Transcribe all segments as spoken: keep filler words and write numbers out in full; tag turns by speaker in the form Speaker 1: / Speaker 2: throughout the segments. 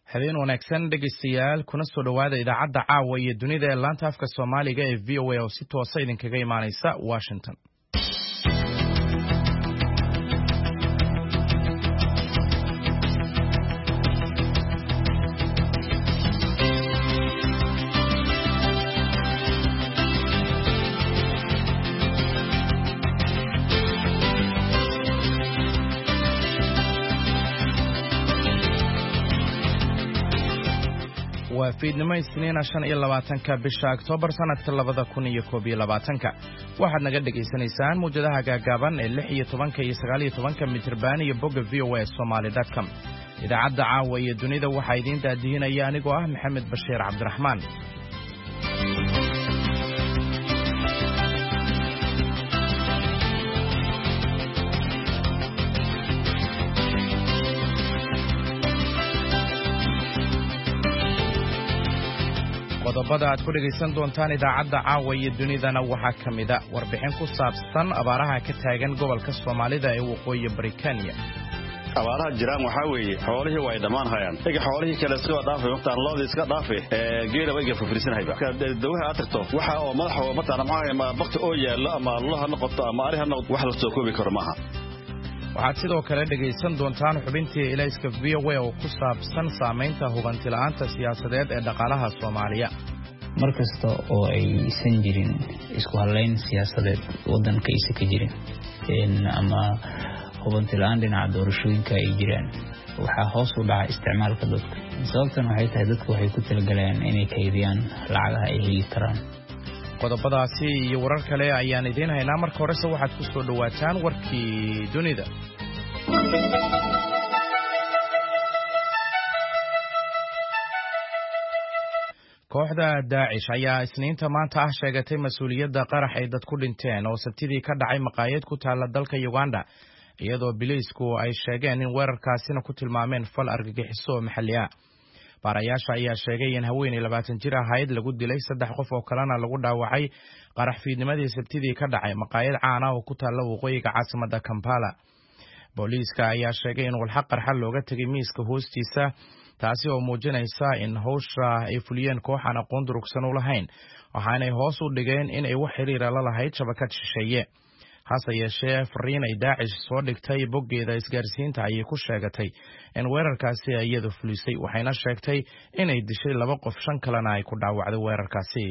Speaker 1: habeen wanaagsan dhegeystayaal kuna soo dhawaada idaacadda caawa iyo dunida ee laanta afka Soomaaliga ee V O A oo si toos ah idinkaga imaanaysa Washington. fiidnimo isniina shan iyo labaatanka bisha Oktoobar sanadka labada kun iyo koob iyo labaatanka waxaad naga dhageysanaysaan muujadaha gaagaaban ee lix iyo tobanka iyo sagaal iyo tobanka mitirban iyo bogga v o a somali dot com. idaacadda caawa iyo dunida waxaa idiin daadihinaya anigoo ah Maxamed Bashiir Cabdiraxmaan. qodobada aad ku dhegaysan doontaan idaacadda caawa iyo dunidana waxaa ka mid ah warbixin ku saabsan abaaraha ka taagan gobolka Soomaalida ee waqooyi bari Kenya.
Speaker 2: abaaraha jiraan waxa weeye xoolihii way dhamaan hayaan iga xoolihii kale iska dhaafay waqtan loodii iska dhaafay ee geela way fafriisanayba dawlaha atrto waxa oo madaxa oo mataan maxaa ma baqti oo yaala ama Allah noqoto ama ariha noqdo wax la soo koobi karo maaha.
Speaker 1: waxaad sidoo kale dhegaysan doontaan xubintii ilayska V O A oo ku saabsan saamaynta hubanti la'aanta siyaasadeed ee dhaqaalaha Soomaaliya.
Speaker 3: markasta oo aysan jirin isku halayn siyaasadeed wadanka aysan ka jirin in ama hubanti la'aan dhinaca doorashooyinka ay jiraan waxaa hoos u dhacay isticmaalka dadka. sababtan waxay tahay dadku waxay ku talagaleen inay kaydiyaan lacagaha ay heli karaan.
Speaker 1: qodobadaasi iyo warar kale ayaan idiin haynaa. marka horese waxaad ku soo dhawaataan warkii dunida. kooxda Daacish ayaa isniinta maanta ah sheegatay mas'uuliyadda qarax ay dad ku dhinteen oo sabtidii ka dhacay maqaayad ku taala dalka Uganda, iyadoo biliisku ay sheegeen in weerarkaasina ku tilmaameen fal argagixiso maxalli ah. baarayaasha ayaa sheegay in haweeney labaatan jir ahayd lagu dilay saddex qof oo kalena lagu dhaawacay qarax fiidnimadii sabtidii ka dhacay maqaayad caan ah oo ku taala waqooyiga caasimadda Kampala. booliiska ayaa sheegay in walxaq qarxa looga tagay miiska hoostiisa, taasi oo muujinaysa in hawsha ay fuliyeen koox aan aqoon durugsan u lahayn, waxaanay hoos u dhigeen in ay wax xiriir la lahayd shabakad shisheeye. hase yeeshee fariin ay Daacish soo dhigtay boggeeda isgaarsiinta ayay ku sheegatay in weerarkaasi iyadu fulisay, waxayna sheegtay inay dishay laba qof shan kalena ay ku dhaawacday weerarkaasi.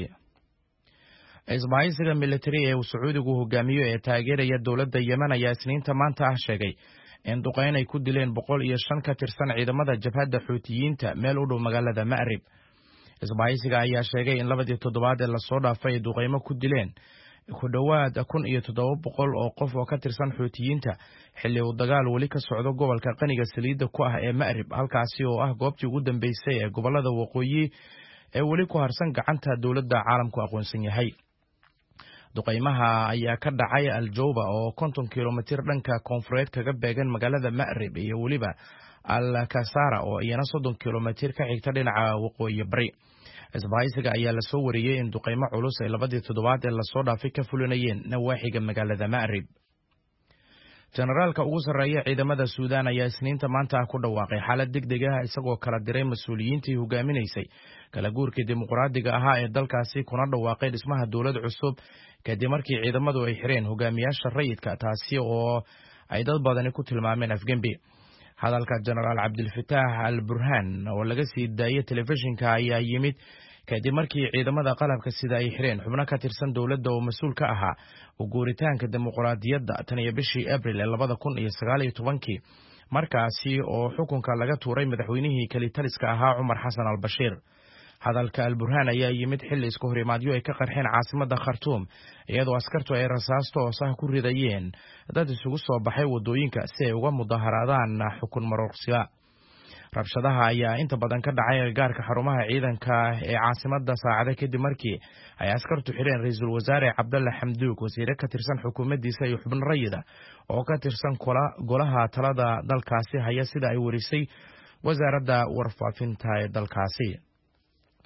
Speaker 1: isbahaysiga military ee Sacuudigu hogaamiyo ee taageeraya dowladda Yemen ayaa isniinta maanta ah sheegay in duqeyn ay ku dileen boqol iyo shan ka tirsan ciidamada jabhadda Xuutiyiinta meel u dhow magaalada Ma'rib. isbahaysiga ayaa sheegay in labadii toddobaad ee la soo dhaafay ay duqeymo ku dileen ku dhawaad kun iyo toddoba boqol oo qof oo ka tirsan Xuutiyiinta xilli uu dagaal weli ka socdo gobolka qaniga saliidda ku ah ee Ma'rib, halkaasi oo ah goobtii ugu dambeysay ee gobolada waqooyi ee weli ku harsan gacanta dowladda caalamku aqoonsan yahay. duqeymaha ayaa ka dhacay Al-Jawba oo konton kiiloomitir dhanka koonfureed kaga beegan magaalada Ma'rib iyo weliba Al-Kasara oo iyana soddon kiiloomitir ka xigta dhinaca waqooyi bari. isbahaysiga ayaa la soo wariyay in duqeymo culus ay labadii toddobaad ee la soo dhaafay ka fulinayeen nawaaxiga magaalada Ma'rib. generaalka ugu sarreeya ciidamada Suudaan ayaa isniinta maanta ku dhawaaqay xaalad degdeg ah isagoo kala diray mas'uuliyiintii hogaaminaysay kala guurkii dimuqraadiga ahaa ee dalkaasi, kuna dhawaaqay dhismaha dowlad cusub kadib markii ciidamadu ay xireen hogaamiyaasha rayidka, taasi oo ay dad badani ku tilmaameen afgembi. hadalka Generaal Cabdilfataax Al-Burhaan oo laga sii daayay telefishinka ayaa yimid kadib markii ciidamada qalabka sida ay xireen xubno ka tirsan dowladda oo mas'uul ka ahaa u guuritaanka dimuqraadiyadda tan iyo bishii Abriil ee labada kun iyo sagaal iyo tobankii, markaasi oo xukunka laga tuuray madaxweynihii kalitaliska ahaa Cumar Xasan Al-Bashiir. hadalka Al-Burhaan ayaa yimid xilli isku horimaadyo ay ka qarxeen caasimadda Khartoum, iyadoo askartu ay rasaasto oo sah ku ridayeen dad isugu soo baxay wadooyinka si ay uga mudaharaadaan xukun marorsiga. rabshadaha ayaa inta badan ka dhacay agagaarka xarumaha ciidanka ee caasimadda saacada kadib markii ay askartu xireen ra'iisul wasaare Cabdalla Xamduuk, wasiir ka tirsan xukuumaddiisa iyo xubno rayid ah oo ka tirsan golaha talada dalkaasi haya, sida ay warisay wasaaradda warfaafinta ee dalkaasi.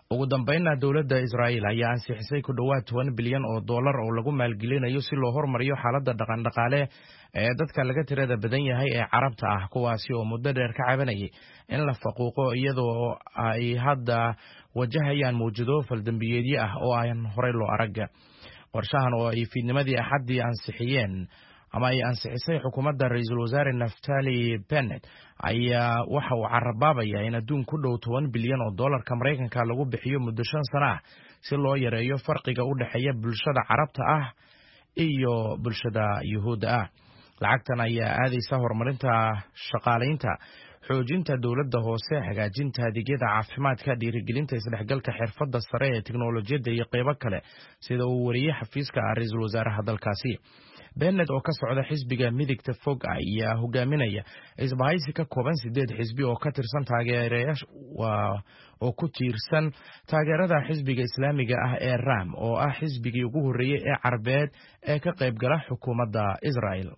Speaker 1: ugu dambeynna dowladda Israa'iil ayaa ansixisay ku dhawaad toban bilyan oo dollar oo lagu maalgelinayo si loo horumariyo xaaladda dhaqan-dhaqaale ee dadka laga tirada badan yahay ee Carabta ah kuwaasi oo muddo dheer ka cabanayay in la faquuqo iyadoo ay hadda wajahayaan mawjado faldambiyeedyo ah oo aan horey loo arag. qorshahan oo ay fiidnimadii Axaddii ansixiyeen ama ay ansixisay xukuumadda ra'iisul wasaare Naftali Bennett ayaa waxa uu carabaabayaa in adduun ku dhow toban bilyan oo dollarka Mareykanka lagu bixiyo muddo shan sano ah si loo yareeyo farqiga u dhaxeeya bulshada Carabta ah iyo bulshada Yuhuudda ah. lacagtan ayaa aadaysa horumarinta shaqaaleynta, xoojinta dowladda hoose, hagaajinta adeegyada caafimaadka, dhiirigelinta isdhexgalka xirfadda sare ee tiknoolajiyadda iyo qaybo kale sida uu wariyay xafiiska ra'iisul wasaaraha dalkaasi. Bennett oo ka socda xisbiga midigta fog ayaa hogaaminaya isbahaysi ka kooban sideed xisbi oo ka tirsan taageerayaasha oo ku tiirsan taageerada xisbiga Islaamiga ah ee Ram oo ah xisbigii ugu horeeyay ee Carbeed ee ka qayb gala xukuumadda Israa'iil.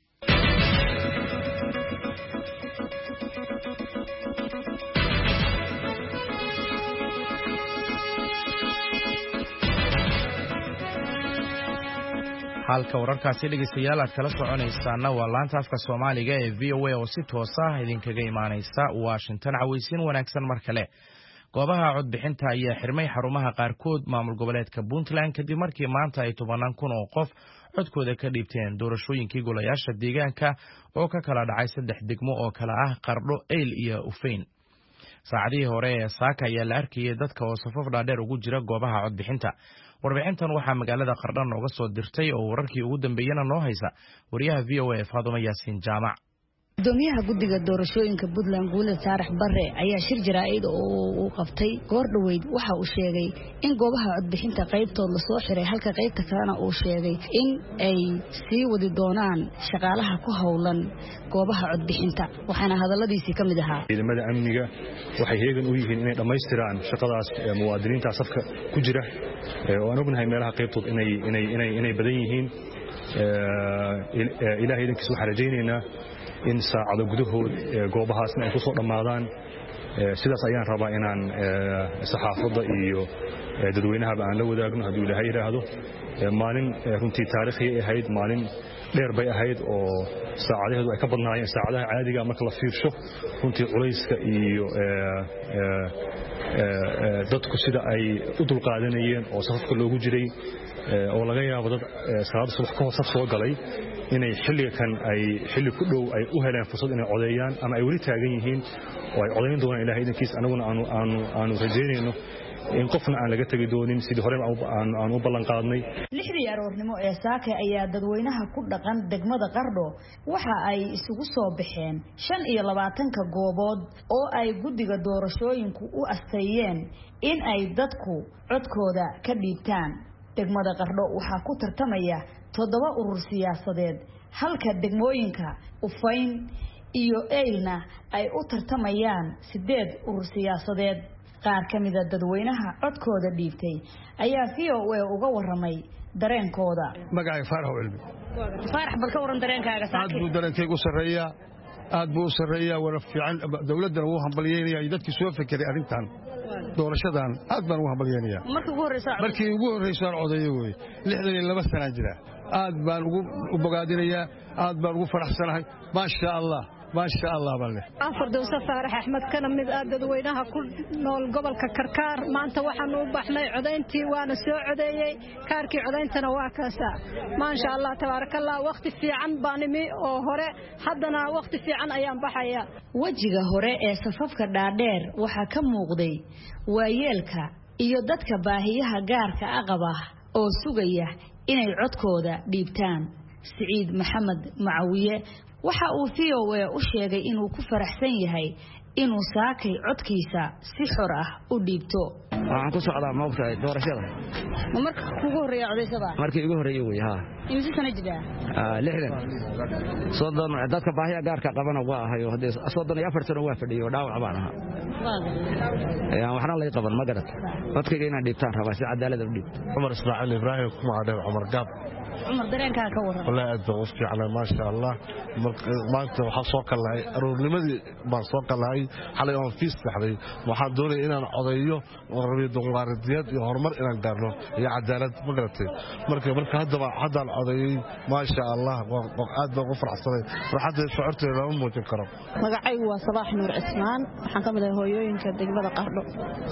Speaker 1: halka wararkaasi dhegeystayaal aad kala soconaysaan waa laanta afka Soomaaliga ee V O A oo si toos ah idinkaga imaanaysa Washington. Cawaysin wanaagsan mar kale. goobaha codbixinta ayaa xirmay xarumaha qaarkood maamul goboleedka Puntland kadib markii maanta ay tobanaan kun oo qof codkooda ka dhiibteen doorashooyinkii golayaasha deegaanka oo ka kala dhacay saddex degmo oo kala ah Qardho, Eyl iyo Ufeyn. saacadihii hore ee saaka ayaa la arkayay dadka oo safaf dhaadheer ugu jira goobaha codbixinta. warbixintan waxaa magaalada Qardho nooga soo dirtay oo wararkii ugu dambeeyana noo haysa wariyaha V O A Faadumo Yaasiin Jaamac.
Speaker 4: gudoomiyaha guddiga doorashooyinka Puntland Guule Saarax Barre ayaa shir jaraa'id oo uu qabtay goor dhaweyd waxa uu sheegay in goobaha codbixinta qaybtood la soo xiray halka qaybta kalena uu sheegay in ay sii wadi doonaan shaqaalaha ku howlan goobaha codbixinta. waxaana hadaladiisii ka mid ahaa
Speaker 5: ciidamada amniga waxay heegan u yihiin inay dhamaystiraan shaqadaas muwaadiniinta safka ku jira oo aan ognahay meelaha qaybtood inay inay inay inay badan yihiin. ilaahay idinkiisa waxaan rajaynaynaa in saacado gudahood goobahaasna ay ku soo dhamaadaan. sidaas ayaan rabaa inaan saxaafadda iyo dadweynahaba aan la wadaagno haddii ilaahay yiraahdo. maalin runtii taariikhi ahayd, maalin dheer bay ahayd oo saacadaheedu ay ka badnaayeen saacadaha caadiga marka la fiirsho. runtii culayska iyo dadku sida ay u dulqaadanayeen oo safafka loogu jiray oo laga yaabo dad salaad subax ka hoos soo galay inay xilliga kan ay xilli ku dhow ay u heleen fursad inay codeeyaan ama ay weli taagan yihiin oo ay codeyn doonaan ilaahay idinkiisa. anaguna aanu aanu aanu rajaynayno in qofna aan laga tagi doonin sidii hore aan u ballan qaadnay.
Speaker 4: lixdii aroornimo ee saaka ayaa dadweynaha ku dhaqan degmada Qardho waxa ay isugu soo baxeen shan iyo labaatanka goobood oo ay guddiga doorashooyinku u asteeyeen in ay dadku codkooda ka dhiibtaan. degmada Qardho waxaa ku tartamaya toddoba urur siyaasadeed halka degmooyinka Ufeyn iyo Eylna ay u tartamayaan sideed urur siyaasadeed. qaar ka mid ah dadweynaha codkooda dhiibtay ayaa V O A uga waramay dareenkooda.
Speaker 6: magacay Faarax Cilmi.
Speaker 4: Faarax bal ka waran dareenkaaga saaka.
Speaker 6: aad buu dareenkaygu sareeyaa aad buu sareeyaa wala fiican dawladda uu hambalyeynaya dadkii soo fikiray arintan doorashadan aad baan u hambalyeynaya.
Speaker 4: markii ugu horreysay
Speaker 6: markii ugu horreysay codeeyay way lixdan iyo laba sano jira. aad baan ugu bogaadinayaa, aad baan ugu faraxsanahay. ma sha Allah ما شاء الله بالله.
Speaker 7: أفرد وسفارح أحمد كان من أدد وينها كل نول قبل ككركار ما أنت وحنا وبحنا عدينتي وأنا سو عديي كاركي عدينتنا واكاسا ما شاء الله تبارك الله وقت في عن بانمي أو هراء حدنا وقت في عن أيام بحياة.
Speaker 4: وجهه هراء صفافك دادير وحكم مغضي ويلك يودتك باهيها جارك أغباه أو سجيه إن العدكودا ديبتان. سعيد محمد معوية waxa uu V O A u sheegay inuu ku faraxsan yahay inuu saakay codkiisa si xor ah u dhiibto.
Speaker 8: waxaan ku socdaa maogtahay doorashada.
Speaker 4: ma marka ugu horeeyay codeysada?
Speaker 8: markii ugu horeeyay way ha.
Speaker 4: imisa sana jira?
Speaker 8: ah lixdan. soddon dadka baahiya gaarka qabana waa ahayo hadii soddon iyo afar sano waa fadhiyo dhaawac baan ahaa. ee waxna la qaban ma garad. codkayga inaan dhiibtaan rabaa si cadaalad u dhiibto.
Speaker 9: Umar Ismaaciil Ibraahim kuma cadhay Umar Gaab.
Speaker 7: عمر درينكا كورن
Speaker 9: والله أدو وفي على ما شاء الله maanta waxa soo kalaay aroornimadii baan soo kalaay xalay oo fiis saxday waxaan doonay inaan codeeyo rabiyo dimuqraadiyad iyo horumar inaan gaarno iyo cadaalad ma garatay marka marka hadaba hadaan codeeyay ma sha Allah aad baan u faraxsanay farxadda shucuurteeda lama muujin karo
Speaker 10: magacaygu waa Sabaax Nuur Cismaan waxaan ka mid ahay hooyooyinka degmada Qardho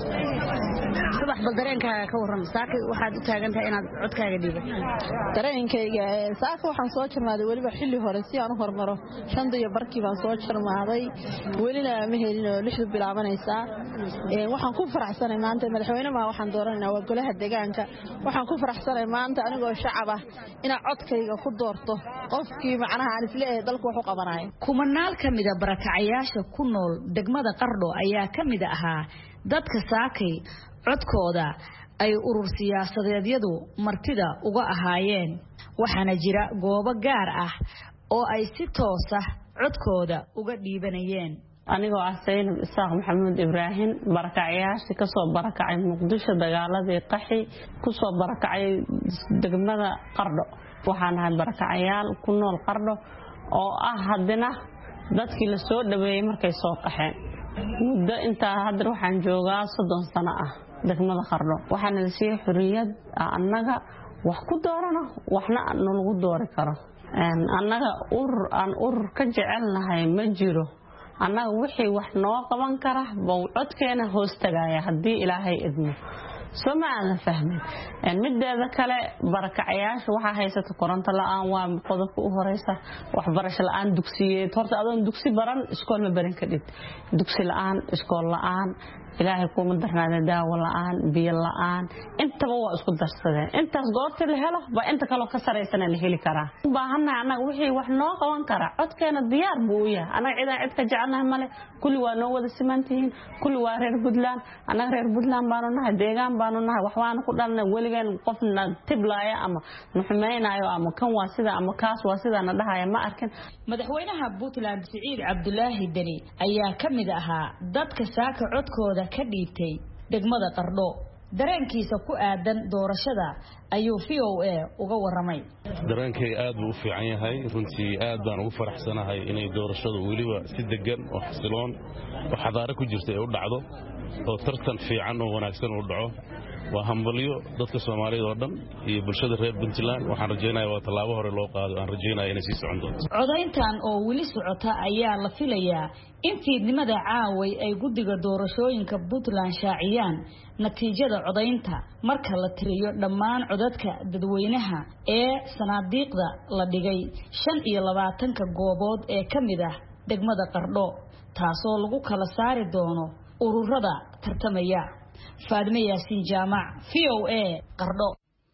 Speaker 4: Sabaax bal dareenkaaga ka waran saaka waxaad u taagan tahay inaad codkaaga dhiibato
Speaker 10: dareenkayga saaka waxaan soo jirmaaday waliba xilli hore si aan u hormaro shanta iyo barkii baan soo jirmaaday welina ma helin oo lixdu bilaabanaysa ee waxaan ku faraxsanay maanta madaxweynaha waxaan dooranaynaa waa golaha deegaanka waxaan ku faraxsanay maanta anigoo shacab ah inaan codkayga ku doorto qofkii macnaha aan isleeyahay dalku wax u qabanayo
Speaker 4: kumanaal kamida barakacayaasha ku nool degmada Qardho ayaa kamid ahaa dadka saakay codkooda ay urur siyaasadeedyadu martida uga ahaayeen waxaana jira goobo gaar ah oo ay si toos ah codkooda uga dhiibanayeen
Speaker 11: anigoo ah Sayid Isaaq Maxamuud Ibrahim barakacayaasha ka soo barakacay Muqdisho dagaaladii qaxi ku soo barakacay degmada Qardho waxaan ahay barakacayaal ku nool Qardho oo ah hadina dadkii la soo dhaweeyay markay soo qaxeen muddo inta hadda waxaan joogaa soddon sano ah degmada Qardho waxaana la siiyay xuriyad annaga wax ku doorano waxna aan lagu doori karo annaga urur aan urur ka jecelnahay ma jiro annaga wixii wax noo qaban kara baa codkeena hoos tagaya hadii Ilaahay idmo Soomaaliya fahmay in mideeda kale barakacayaasha waxa haysato koronto la'aan waa qodobka u horeysa waxbarasho la'aan dugsiyeed horta adoon dugsi baran iskool ma baran kadib dugsi la'aan iskool la'aan Ilaahay kuma darnaada daawo la'aan biyo la'aan intaba waa isku darsadeen intaas goorta la helo ba inta kale ka sareysan la heli karaa u baahanahay anaga wixii wax noo qaban kara codkeena diyaar buu yahay anaga ciidan cid ka jecelnahay male kulli waa noo wada simantihiin kulli waa reer Puntland anaga reer Puntland baanu nahay deegaan baanu nahay wax waan ku dhalnay waligaan qofna tiblaaya ama nuxmeenayo ama kan waa sida ama kaas waa sida na dhahaya ma arkin
Speaker 4: madaxweynaha Puntland Siciid Cabdullaahi Dani ayaa kamid ahaa dadka saaka codkooda ka dhiibtay degmada Qardho dareenkiisa ku aadan doorashada ayuu V O A uga waramay
Speaker 12: dareenkay aad buu u fiican yahay runtii aad baan ugu faraxsanahay inay doorashadu waliba si degan oo xasiloon oo xadaare ku jirtay ay u dhacdo oo tartan fiican oo wanaagsan u dhaco waa hambalyo dadka Soomaaliyeed oo dhan iyo bulshada reer Puntland waxaan rajaynayaa waa talaabo hore loo qaado aan rajaynayaa inay sii socon doonto
Speaker 4: codayntan oo wili socota ayaa la filayaa in fiidnimada caaway ay guddiga doorashooyinka Puntland shaaciyaan natiijada codaynta marka la tiriyo dhammaan codadka dadweynaha ee sanaadiiqda la dhigay shan iyo labaatan ka goobood ee kamid ah degmada Qardho taasoo lagu kala saari doono ururada tartamaya Faadme Yaasin Jaamac V O A Qardho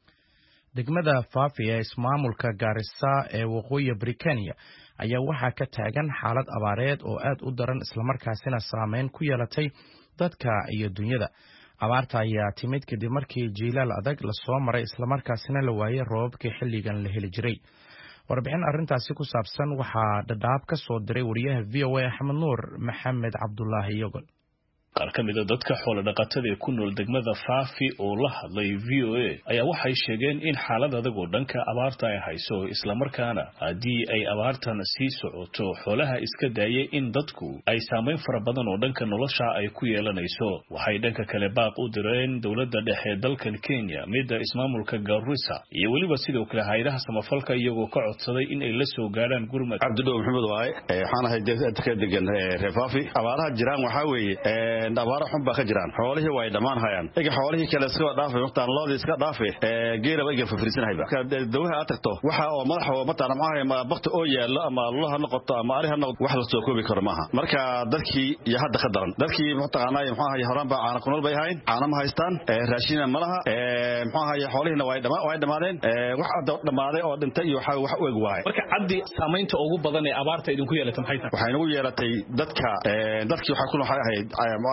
Speaker 1: degmada Faafi ee ismaamulka Garissa ee waqooyi Britania ayaa waxaa ka taagan xaalad abaareed oo aad u daran isla markaasina saameyn ku yeelatay dadka iyo dunyada abaarta ayaa timid kadib markii jiilaal adag la soo maray isla markaasina la waayay roobabkii xilligan la heli jiray warbixin arrintaasi ku saabsan waxaa dhadhaab ka soo diray wariyaha V O A Axmed Nuur Maxamed Cabdullaahi Yogol
Speaker 13: qaar ka mid ah dadka xoolo dhaqatada ee ku nool degmada Faafi oo la hadlay V O A ayaa waxay sheegeen in xaalad adag oo dhanka abaarta ay hayso isla markaana hadii ay abaartan sii socoto xoolaha iska daayay in dadku ay saameyn fara badan oo dhanka nolosha ay ku yeelanayso waxay dhanka kale baaq u direen dawladda dhexe dalkan Kenya midda ismaamulka Garissa iyo waliba sidoo kale hay'adaha samafalka iyagoo ka codsaday in ay la soo gaaraan gurmad
Speaker 2: Cabdullah Maxamed waay waxaan ahay dadka degan reer Faafi abaaraha jiraan waxa weeye abaara xun baa ka jiraan xoolihii way dhamaan hayaan iga xoolihii kale iska dhaafay waqtan loodii iska dhaafay ee geelaba iga fafriisanayba ka dawlaha atrto waxa oo madax oo mataan maxay ma baqti oo yaalo ama Allah noqoto ama ariha noqoto wax la soo koobi karo maaha marka dadkii iyo hadda ka daran dadkii mutaqaanay maxaa ahay horaan baa aan kunol bay hayn caana ma haystaan raashin ma laha ee maxaa ahay xoolihina way dhamaan way dhamaadeen wax dhamaaday oo dhintay iyo waxa wax u eg waay
Speaker 13: marka caddi saameynta ugu badan ee abaarta idinku yeelatay maxay tahay
Speaker 2: waxay nagu yeelatay dadka dadkii waxa ku ahayd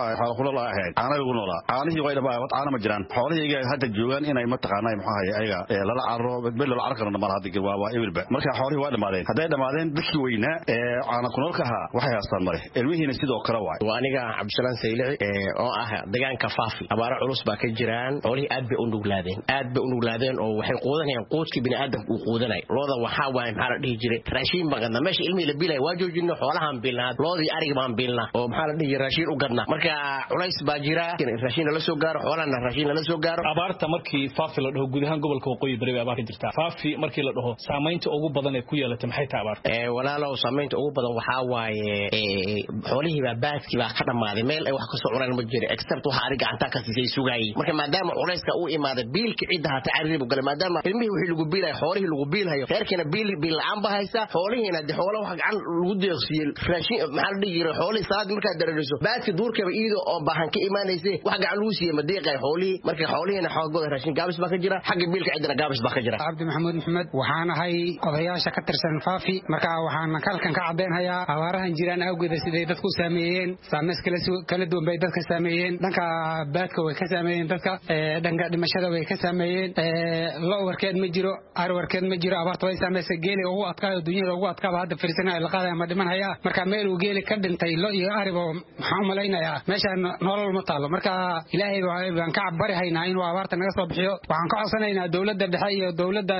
Speaker 2: maxaa xoolo kula la ahayd caana ugu noolaa caanihii way dhamaa caana ma jiraan xoolihii hadda joogan inay ma taqaanay maxaa ayaga lala carro bel la carqana ma hadda waa waa ebilba marka xoolihii waa dhamaadeen haday dhamaadeen dadkii weynaa ee caana ku noolka ahaa waxay haastaan mare ilmihiina sidoo kale waay
Speaker 14: waa aniga Cabdisalaan Saylici ee oo ah deegaanka Faafi abaaro culus baa ka jiraan xoolihii aad bay u nuglaadeen aad bay u nuglaadeen oo waxay quudanayaan quudkii bini'aadamku uu quudanay looda waxa waay maxaa la dhihi jiray raashin baqadna meesha ilmihi la bilay waa joojino xoolahan bilnaa loodii ariga baan bilnaa oo maxaa la dhihi raashin u gadna marka culays baa jira raashin la soo gaaro xoolana raashin la soo gaaro
Speaker 13: abaarta markii Faafi la dhaho guud ahaan gobolka Waqooyi Bari abaar ka jirta Faafi markii la dhaho saameynta ugu badan ee ku yeelatay maxay tahay abaarta
Speaker 14: ee walaalow saameynta ugu badan waxa waaye ee xoolihii baa baadkii baa ka dhamaaday meel ay wax ka soo cunaan ma jiro except waxa ariga anta ka siisay sugay marka maadaama culayska uu imaaday biilka ciidaha taariib gal maadaama ilmihii wixii lagu biilay xoolihii lagu biilhayo reerkina biil biil aan bahaysa xoolihiina de xoolo wax gacan lagu deeqsiyo raashin maxaa la dhigiray xoolihii salaad marka dareeriso baadka duurkaba iido oo baahan ka iimaanaysay wax gacan lagu siiyay ma deeqay xoolihii marka xoolihiina xoogooda raashin gaabis baa ka jira xagga biilka ciidana gaabis baa ka jira
Speaker 15: Cabdi Maxamuud Maxamed waxaan ahay odayaasha ka tirsan Faafi marka waxaan kalkan ka cadeynayaa abaarahan jiraan awgeed sidii dadku saameeyeen saameys kala kala duwan bay dadka saameeyeen dhanka baadka way ka saameeyeen dadka dhanka dhimashada way ka saameeyeen loo warkeed ma jiro ar warkeed ma jiro abaarta way saameysay geeli ugu adkaa dunyada ugu adkaa hadda fiirsanay la qaaday ama dhiman haya marka meel uu geeli ka dhintay lo iyo aribo maxaan malaynayaa meeshan nolol ma taalo marka ilaahay baan ka cabari haynaa inuu abaarta naga soo bixiyo waxaan ka codsanaynaa dawladda dhexe iyo dawladda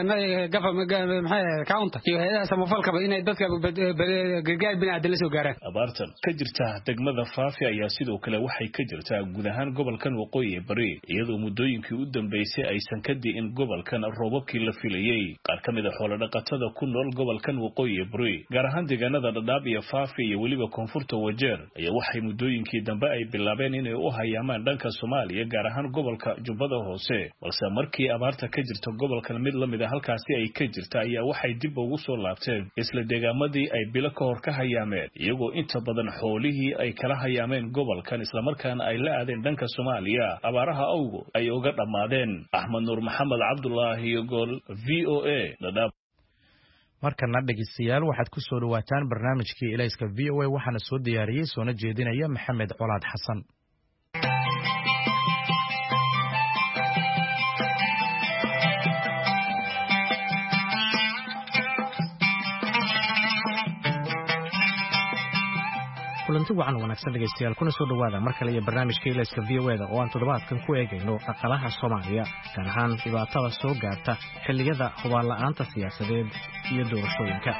Speaker 15: government county iyo hay'adaha samafalka inay dadka gargaar bini'aadam la soo gaaraan
Speaker 13: abaartan ka jirta degmada Faafi ayaa sidoo kale waxay ka jirtaa guud ahaan gobolkan Waqooyi Bari iyadoo muddooyinkii u dambeysay aysan ka diin gobolkan roobabkii la filayay qaar kamid ah xoolo dhaqatada ku nool gobolkan Waqooyi Bari gaar ahaan deegaanada Dadaab iyo Faafi iyo waliba koonfurta Wajeer ayaa waxay muddooyinkii dambe ay bilaabeen inay u hayaamaan dhanka Soomaaliya gaar ahaan gobolka Jubbada Hoose balse markii abaarta ka jirta gobolkan mid lamid ah halkaasi ay ka jirta ayaa waxay dib ugu soo laabteen isla deegaamadii ay bilo ka hor ka hayaameen iyagoo inta badan xoolihii ay kala hayaameen gobolkan isla markaana ay la aadeen dhanka Soomaaliya abaaraha awgo ay uga dhamaadeen Axmed Nuur Maxamed Cabdullaahi Gol V O A Dadaab
Speaker 1: markana dhageystayaal waxaad ku soo dhawaataan barnaamijkii Ilayska V O A waxaana soo diyaariyay soona jeedinaya Maxamed Colaad Xasan kulanti wacan wanaagsan dhegeystayaal kuna soo dhawaada mar kale iyo barnaamijka Ilayska V O A da oo aan toddobaadkan ku eegayno dhaqaalaha Soomaaliya gaar ahaan dhibaatada soo gaarta xilliyada hubaan la'aanta siyaasadeed iyo doorashooyinka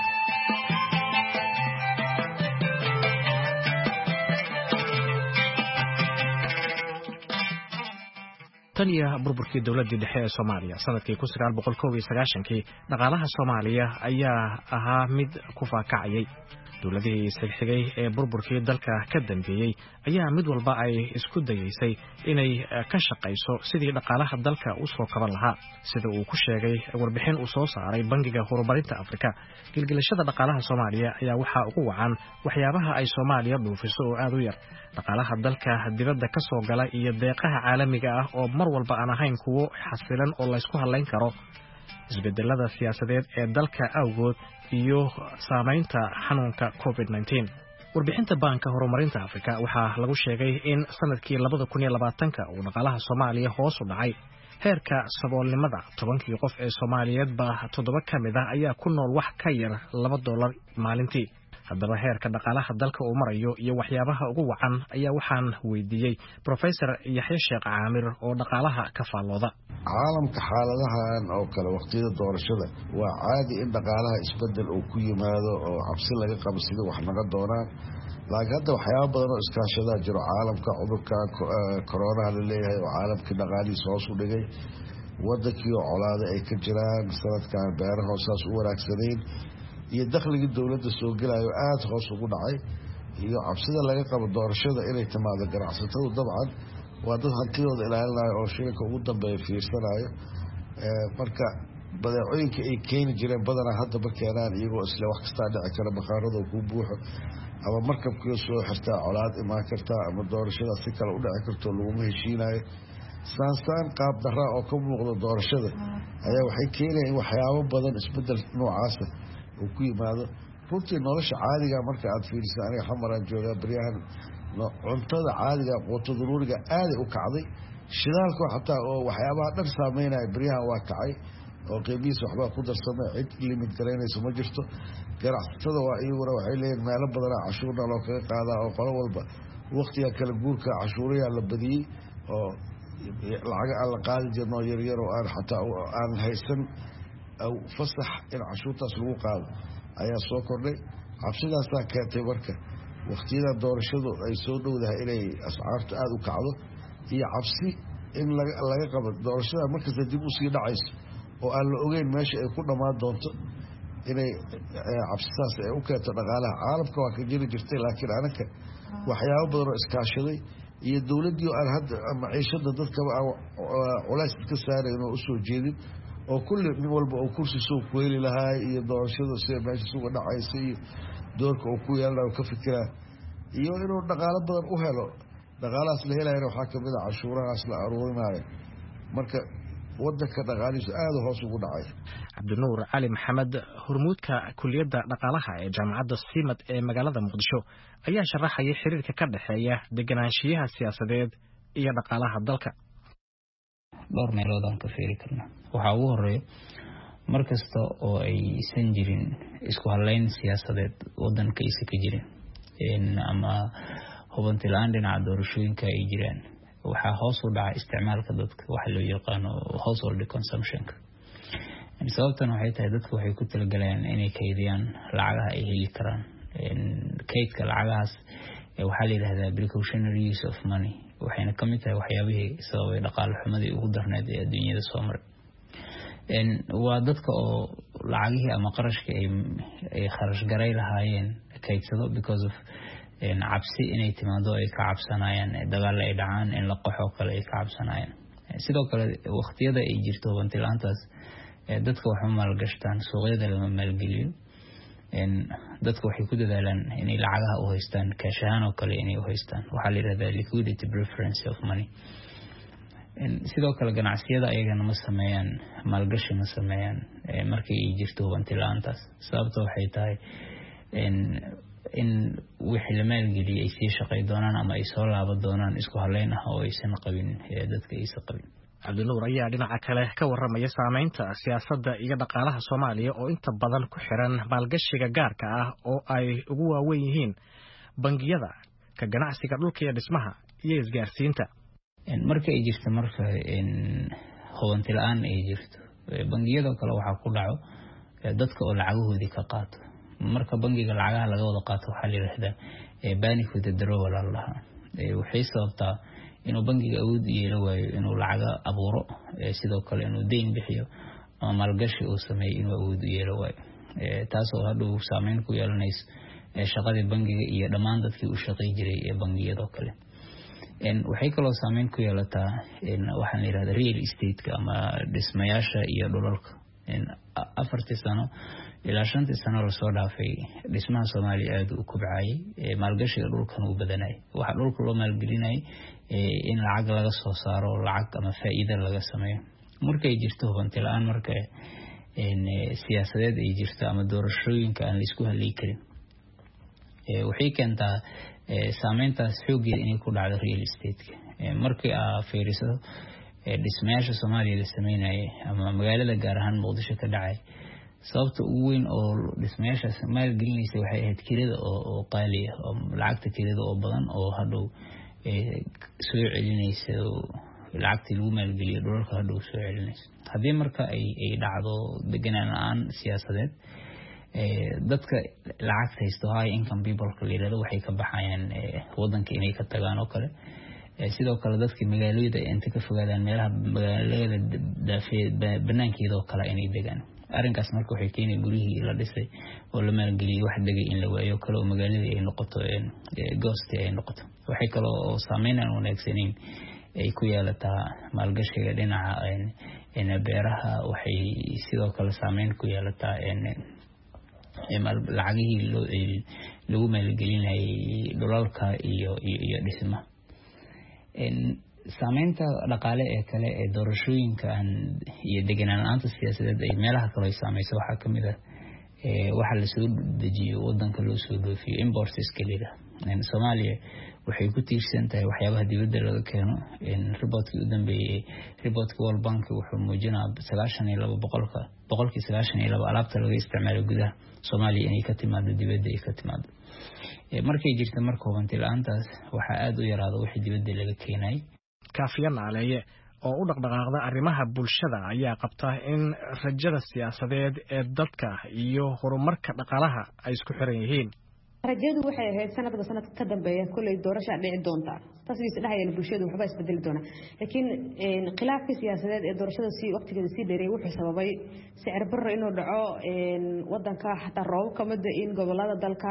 Speaker 1: tan iyo burburkii dawladda dhexe ee Soomaaliya sanadkii kun sagaal boqol kow iyo sagaashan-kii dhaqaalaha Soomaaliya ayaa ahaa mid ku faakacayay dawladihii isxigxigay ee burburkii dalka ka dambeeyay ayaa mid walba ay isku dayaysay inay ka shaqayso sidii dhaqaalaha dalka u soo kaban lahaa sida uu ku sheegay warbixin uu soo saaray Bangiga Horumarinta Afrika gilgilashada dhaqaalaha Soomaaliya ayaa waxa ugu wacan waxyaabaha ay Soomaaliya dhoofiso oo aad u yar dhaqaalaha dalka dibadda ka soo gala iyo deeqaha caalamiga ah oo mar walba aan ahayn kuwo xasilan oo la isku halayn karo isbedelada siyaasadeed ee dalka awgood iyo saameynta xanuunka covid nineteen warbixinta Banka Horumarinta Afrika waxaa lagu sheegay in sanadkii laba kun iyo labaatan-ka uu dhaqaalaha Soomaaliya hoos u dhacay heerka saboolnimada tobankii qof ee Soomaaliyeed ba toddoba ka mid ah ayaa ku nool wax ka yar laba dollar maalintii haddaba heerka dhaqaalaha dalka uu marayo iyo waxyaabaha ugu wacan ayaa waxaan weydiiyey Professor Yaxya Sheekh Caamir oo dhaqaalaha ka faallooda
Speaker 16: caalamka xaaladahan oo kale waqtiyada doorashada waa caadi in dhaqaalaha isbedel uu ku yimaado oo cabsi laga qabo sida wax naga doonaan laakiin hadda waxyaabo badan oo iskaashadaa jiro caalamka cudurka koronaha la leeyahay oo caalamkii dhaqaalihiisa hoos u dhigay wadankii oo colaada ay ka jiraan sanadkan beeraha saas u wanaagsanayn iyo dakhligii dawladda soo gelayo aad hoos ugu dhacay iyo cabsida laga qabo doorashada inay timaado ganacsatadu dabcan waa dad hantidooda ilaalinayo oo shilinka ugu dambeeya fiirsanayo marka badeecooyinka ay keeni jireen badanaa hadda ma keenaan iyagoo isle wax kastaa dhici kara bakhaarada kuu buuxo ama markabkii soo xirtaa colaad imaan kartaa ama doorashada si kale u dhici karto laguma heshiinayo saansaan qaab daraa oo ka muuqda doorashada ayaa waxay keenayaan in waxyaabo badan isbedel noocaasa uu ku yimaado runtii nolosha caadiga marka aad fiiriso aniga xamaraan joogaa baryahan cuntada caadiga quuto daruuriga aaday u kacday shidaalku xataa oo waxyaabaha dhan saameynaya baryahan waa kacay oo qiimihiisa waxbaa ku darsamay cid limid garaynayso ma jirto ganacsatada waa iyaguna waxay leeyihin meelo badanaa cashuurna loo kaga qaadaa oo qolo walba waktiga kala guurka cashuurayaa la badiyey oo lacaga aan la qaadi jirno oo yaryar oo aan xataa aan haysan fasax in cashuurtaas lagu qaado ayaa soo kordhay cabsidaasaa keentay marka waktiyada doorashadu ay soo dhowdahay inay ascaartu aada u kacdo iyo cabsi in laga qabo doorashada markasta dib usii dhacayso oo aan la ogeyn meesha ay ku dhammaan doonto inay cabsidaas ay u keento dhaqaalaha caalamka waa ka jiri jirtay laakiin anaka waxyaabo badan oo iskaashaday iyo dowladdii aan hadda maciishada dadkaba aan culays ka saarayn oo usoo jeedin oo kulli nin walba oo kursi soo ku heli lahaa iyo doorashada sida meesha suga dhacaysa iyo doorka uu ku yeelanayo ka fikiraa iyo inuu dhaqaalo badan u helo dhaqaalahaas la helayana waxaa kamid a cashuurahaas la aruurinayo marka wadanka dhaqaalihiisu aada hoos ugu dhacay.
Speaker 17: cabdinuur cali maxamed hormuudka kuliyadda dhaqaalaha ee jaamacadda simad ee magaalada muqdisho ayaa sharaxaya xiriirka ka dhexeeya deganaanshiyaha siyaasadeed iyo dhaqaalaha dalka.
Speaker 3: dhowr meelood aan ka fiiri karna waxaa ugu horeeya mar kasta oo aysan jirin isku halayn siyaasadeed wadanka aysan ka jirin ama hubanti la-aan dhinaca doorashooyinka ay jiraan waxaa hoos u dhaca isticmaalka dadka waxa loo yaqaano household consumptionka. sababtan waxay tahay dadku waxay ku talagalayaan inay kaydiyaan lacagaha ay heli karaan. kaydka lacagahaas waxaa la yidhahdaa precautionary use of money waxayna ka mid tahay waxyaabihii sababay dhaqaale xumadii ugu darneed ee adduunyada soo maray. waa dadka oo lacagihii ama qarashkii ay kharash garay lahaayeen kaydsado because of cabsi inay timaado ay ka cabsanayaan dagaal ay dhacaan in la qaxo kale ay ka cabsanayaan. sidoo kale waqtiyada ay jirto hubanti la-aantaas dadka waxay maalgashtaan suuqyada lama maalgeliyo. dadka waxay ku dadaalaan inay lacagaha u haystaan kaash ahaan oo kale inay u haystaan waxaa la yidhahdaa liquidity preference of money. sidoo kale ganacsiyada ayagana ma sameeyaan maalgashi ma sameeyaan markii ay jirto hubanti la-aantaas. sababta waxay tahay in wixii la maalgeliyay ay sii shaqay doonaan ama ay soo laaban doonaan isku haleyn ah oo aysan qabin dadka aysan qabin.
Speaker 17: cabdinuur ayaa dhinaca kale ka waramaya saameynta siyaasadda iyo dhaqaalaha Soomaaliya oo inta badan ku xiran maalgashiga gaarka ah oo ay ugu waaweyn yihiin bangiyada, ka ganacsiga dhulka iyo dhismaha iyo isgaarsiinta.
Speaker 3: marka ay jirto marka hubanti la-aan ay jirto bangiyada kale waxaa ku dhaco dadka oo lacagahoodii ka qaato. marka bangiga lacagaha laga wada qaato waxaa la yidhaahdaa panic withdrawal la dhahaa. waxay sababtaa inuu bangiga awood u yeelo waayo inuu lacaga abuuro sidoo kale inuu deyn bixiyo ama maalgashi uu sameeyo inuu awood u yeelo waayo taasoo hadhow saameyn ku yeelanayso shaqadii bangiga iyo dhammaan dadkii u shaqay jiray ee bangiyadoo kale. waxay kaloo saameyn ku yeelataa waxaan la yidhahdaa real estate-ka ama dhismayaasha iyo dhulalka. afartii sano ilaa shantii sano lasoo dhaafay dhismaha Soomaaliya aad u kobcayay maalgashiga dhulkan uu badanayay. waxa dhulka loo maalgelinayay in lacag laga soo saaro lacag ama faa'iido laga sameeyo. markay jirto hubanti la-aan marka siyaasadeed ay jirto ama doorashooyinka aan la isku halay karin waxay keentaa saameyntaas xoogeeda inay ku dhacdo real estate-ka. markii aa fiiriso dhismayaasha Soomaaliya la sameynayay ama magaalada gaar ahaan Muqdisho ka dhacay sababta ugu weyn oo dhismayaashaas maalgelinaysa waxay ahayd kirada oo qaali ah oo lacagta kirada oo badan oo hadhow soo celinaysa lacagtii lagu maalgeliyo dhulalka hadhow soo celinaysa. haddii marka ay ay dhacdo deganaan la-aan siyaasadeed dadka lacagta haysto high income people la yidhahdo waxay ka baxayaan wadanka inay ka tagaan oo kale. sidoo kale dadka magaalooyinka inta ka fogaadaan meelaha magaalada daafee banaankeeda oo kale inay degaan. arrinkaas marka waxay keenay gurihii la dhisay oo la maalgeliyay wax degay in la waayo kale oo magaaladii ay noqoto ghost ay noqoto. waxay kale oo saameyn aan wanaagsaneyn ay ku yeelataa maalgashiga dhinaca beeraha. waxay sidoo kale saameyn ku yeelataa lacagihii lagu maalgelinayay dhulalka iyo iyo dhismaha. saameynta dhaqaale ee kale ee doorashooyinka iyo deganaan la-aanta siyaasadeed ay meelaha kale ay saameyso waxaa kamid ah waxa la soo dejiyo wadanka loo soo dhoofiyo imports kaliya. Soomaaliya waxay ku tiirsan tahay waxyaabaha dibadda laga keeno reportkii u dambeeyay reportka World Bank wuxuu muujinayaa sagaashan iyo laba boqolka boqolkii sagaashan iyo laba alaabta laga isticmaalo gudaha Soomaaliya inay ka timaado dibadda ay ka timaado markay jirto marka hubanti la'aantaas waxa aad u yaraado wixii dibadda laga keenay
Speaker 17: Kaafiyan Caleeye oo u dhaqdhaqaaqda arrimaha bulshada ayaa qabta in rajada siyaasadeed ee dadka iyo horumarka dhaqaalaha ay isku xiran yihiin
Speaker 18: rajadu waxay ahayd sanadka sanadka ka dambeeya kulay doorasho dhici doonta tasbiis dhaxayna bulshadu waxba isbedeli doona laakiin khilaafka siyaasadeed ee doorashada si waqtigeeda si dheeray wuxuu sababay sicir barro inuu dhaco wadanka xataa roob kamida in gobolada dalka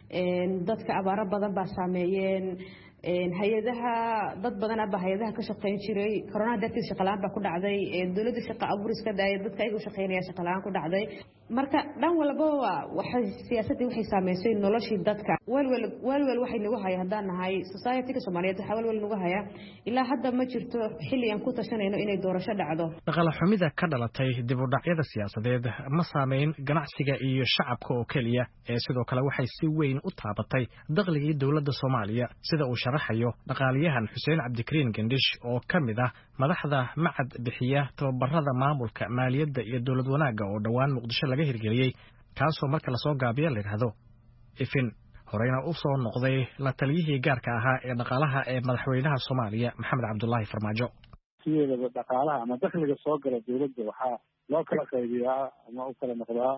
Speaker 18: dadka abaaro badan baa saameeyeen hay'adaha dad badan aba hay'adaha ka shaqeyn jiray corona dartiis shaqo la'aan baa ku dhacday dawladda shaqo abuuris ka daayay dadka ay u shaqeynayaan shaqo la'aan ku dhacday marka dhan walba waxay siyaasadda waxay saameysay noloshii dadka walwal walwal waxay nagu hayaan hadaan nahay society-ga Soomaaliyeed waxa walwal nagu haya ilaa hadda ma jirto xilli aan ku tashanayno inay doorasho dhacdo
Speaker 17: dhaqaale xumida ka dhalatay dib u dhacyada siyaasadeed ma saameyn ganacsiga iyo shacabka oo kaliya ee sidoo kale waxay si weyn u taabatay dakhligii dawladda Soomaaliya sida uu sharaxayo dhaqaaliyahan Xuseen Cabdikariin Gandish oo kamid ah madaxda macad bixiya tababarada maamulka maaliyadda iyo dawlad wanaagga oo dhawaan Muqdisho laga hirgeliyay kaasoo marka la soo gaabiyo la yiraahdo ifin horeyna u soo noqday la taliyihii gaarka ahaa ee dhaqaalaha ee madaxweynaha Soomaaliya Maxamed Cabdullaahi Farmaajo
Speaker 19: sida dhaqaalaha ama dakhliga soo gala dawladda waxa loo kala qaybiyaa ama u kala noqdaa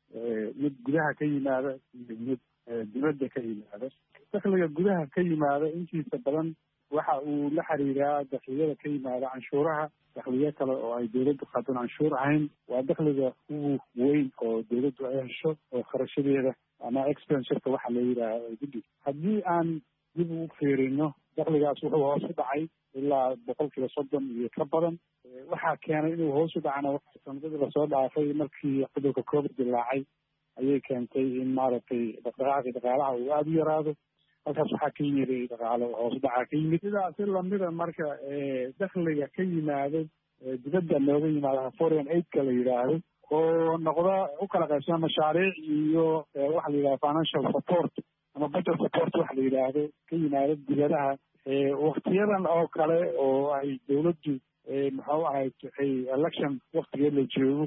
Speaker 19: mid gudaha ka yimaada iyo mid dibadda ka yimaada dakhliga gudaha ka yimaada intiisa badan waxa uu la xiriiraa dakhliga ka yimaada canshuuraha dakhliga kale oo ay dawladdu qaadan canshuur ahayn waa dakhliga ugu weyn oo dawladdu ay hesho oo kharashadeeda ama expense-ka waxa la yiraahdo gudi haddii aan dib u fiirino dakhligaas wuxuu hoos u dhacay ilaa boqolkiiba soddon iyo ka badan waxaa keenay inuu hoos u dhacana sanadadii lasoo dhaafay markii cudurka covid dilaacay ayay keentay in maaragtay dhaqdhaqaaqa dhaqaalaha uu aada u yaraado halkaas waxaa ka yimid dhaqaale hoos dhaca ka yimid sidaasi lamida marka dakhliga ka yimaado dibadda looga yimaado foreign aid-ka la yidhaahdo oo noqda u kala qaybsana mashaariic iyo waxa la yidhahdo financial support ama budget support waxa la yidhaahdo ka yimaado dibadaha waktiyadan oo kale oo ay dawladdu muxuu ahayd election waktigeed la joogo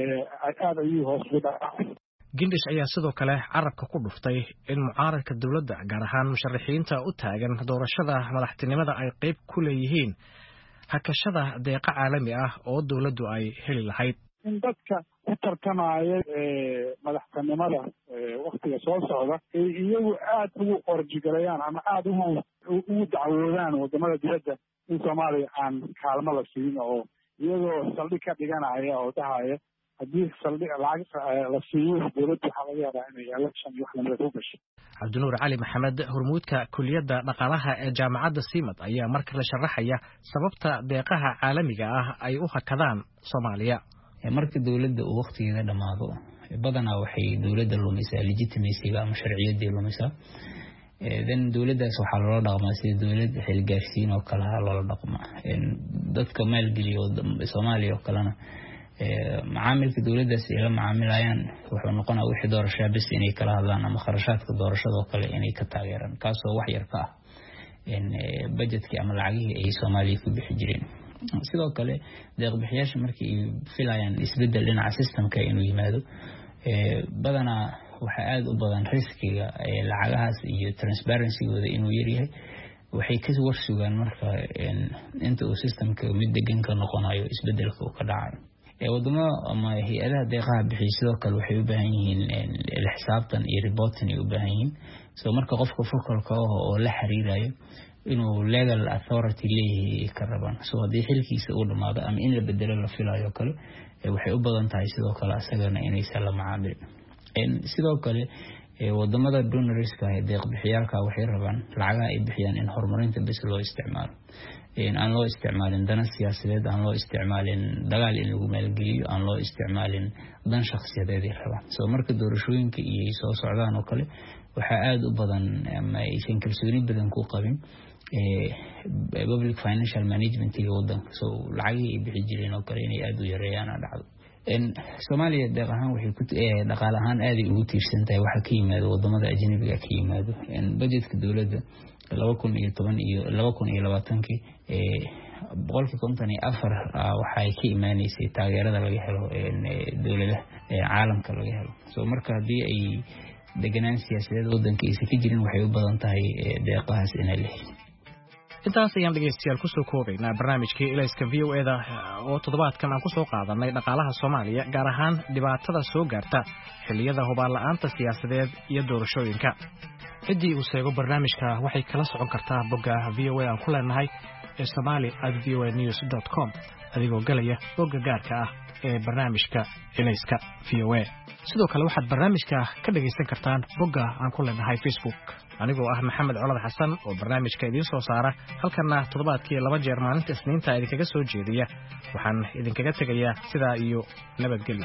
Speaker 19: aad ayuu hoos u dhacay
Speaker 17: Gindish ayaa sidoo kale carabka ku dhuftay in mucaaradka dawladda gaar ahaan musharaxiinta u taagan doorashada madaxtinimada ay qayb ku leeyihiin hakashada deeqa caalami ah oo dawladdu ay heli lahayd
Speaker 19: in dadka ku tartamaya madaxtinimada waqtiga soo socda ay iyagu aad ugu orjigalayaan ama aad ugu ugu dacwoodaan wadamada dibadda in Soomaaliya aan kaalmo la siin oo iyagoo saldhig ka dhiganaya oo dhahaya haddii saldhig lacag la siiyo dawladda waxaa laga yaabaa inay election iyo wax lamida ku gasho
Speaker 17: Cabdinuur Cali Maxamed hormuudka kulliyadda dhaqaalaha ee jaamacadda Simad ayaa marka la sharaxaya sababta deeqaha caalamiga ah ay u hakadaan Soomaaliya
Speaker 3: marka dawladda uu waqtigeeda dhamaado badanaa waxay dawladda lumisaa legitimacy ama sharciyadeeda lumisaa then dawladdaas waxaa loola dhaqmaa sida dawlad xilgaarsiin oo kale ah loola dhaqmaa dadka maalgeliya Soomaaliya oo kalena macaamilka dawladdaas ay la macaamilayaan wuxuu noqonaa wixii doorasho bas inay kala hadlaan ama kharashaadka doorashada oo kale inay ka taageeraan kaasoo wax yar ka ah in budgetkii ama lacagihii ay Soomaaliya ku bixi jireen sidoo kale deeq bixiyaasha markii ay filayaan isbedel dhinaca systemka inuu yimaado badanaa waxa aad u badan riskiga lacagahaas iyo transparency-gooda inuu yar yahay waxay ka warsugaan marka inta uu systemka mid degan ka noqonayo isbedelka uu ka dhacayo wadamo ama hay'adaha deeqaha bixiya sidoo kale waxay u baahan yihiin la xisaabtan iyo reporting ay u baahan yihiin soo marka qofka fokalka oo la xiriirayo inuu legal authority leeyahay ka rabaan soo hadii xilkiisa uu dhamaado ama in la bedelo la filayo kale waxay u badan tahay sidoo kale asagana inay la macaamil in sidoo kale wadamada donorska ee deeq bixiyaalka waxay rabaan lacagaha ay bixiyaan in horumarinta bas loo isticmaalo in aan loo isticmaalin dana siyaasadeed aan loo isticmaalin dagaal in lagu maalgeliyo aan loo isticmaalin dan shakhsiyadeed ay rabaan soo marka doorashooyinka iyo soo socdaan oo kale waxa aad u badan ama aysan kalsooni badan ku qabin public financial management ee wadanka soo lacagii ay bixi jireen oo kale inay aad u yareeyaan dhacdo in Soomaaliya deeq ahaan waxay ku dhaqaale ahaan aad ugu tiirsan tahay waxa ka yimaado wadamada ajnabiga ka yimaado in budgetka dawladda laba kun iyo toban iyo laba kun iyo labaatankii boqolkii konton iyo afar waxay ka imaanaysay taageerada laga helo dowladaha caalamka laga helo soo marka haddii ay deganaan siyaasadeed waddankiisa ka jirin waxay u badan tahay deeqahaas inay leeyihiin.
Speaker 17: intaas ayaan dhegeystayaal kusoo koobaynaa barnaamijkii ilayska v o eda oo toddobaadkan aan kusoo qaadanay dhaqaalaha Soomaaliya gaar ahaan dhibaatada soo gaarta xilliyada hubaal la'aanta siyaasadeed iyo doorashooyinka. Cidii uu sheego barnaamijka waxay kala socon kartaa bogga v o a aan ku leenahay ee somali at v o a news dot com adigoo galaya bogga gaarka ah ee barnaamijka ilayska v o a. sidoo kale waxaad barnaamijka ka dhageysan kartaan bogga aan ku leenahay Facebook anigoo ah Maxamed Colad Xasan oo barnaamijka idin soo saara halkana toddobaadkii laba jeer maalinta Isniinta idinkaga soo jeediya waxaan idinkaga tegayaa sidaa iyo nabadgelyo.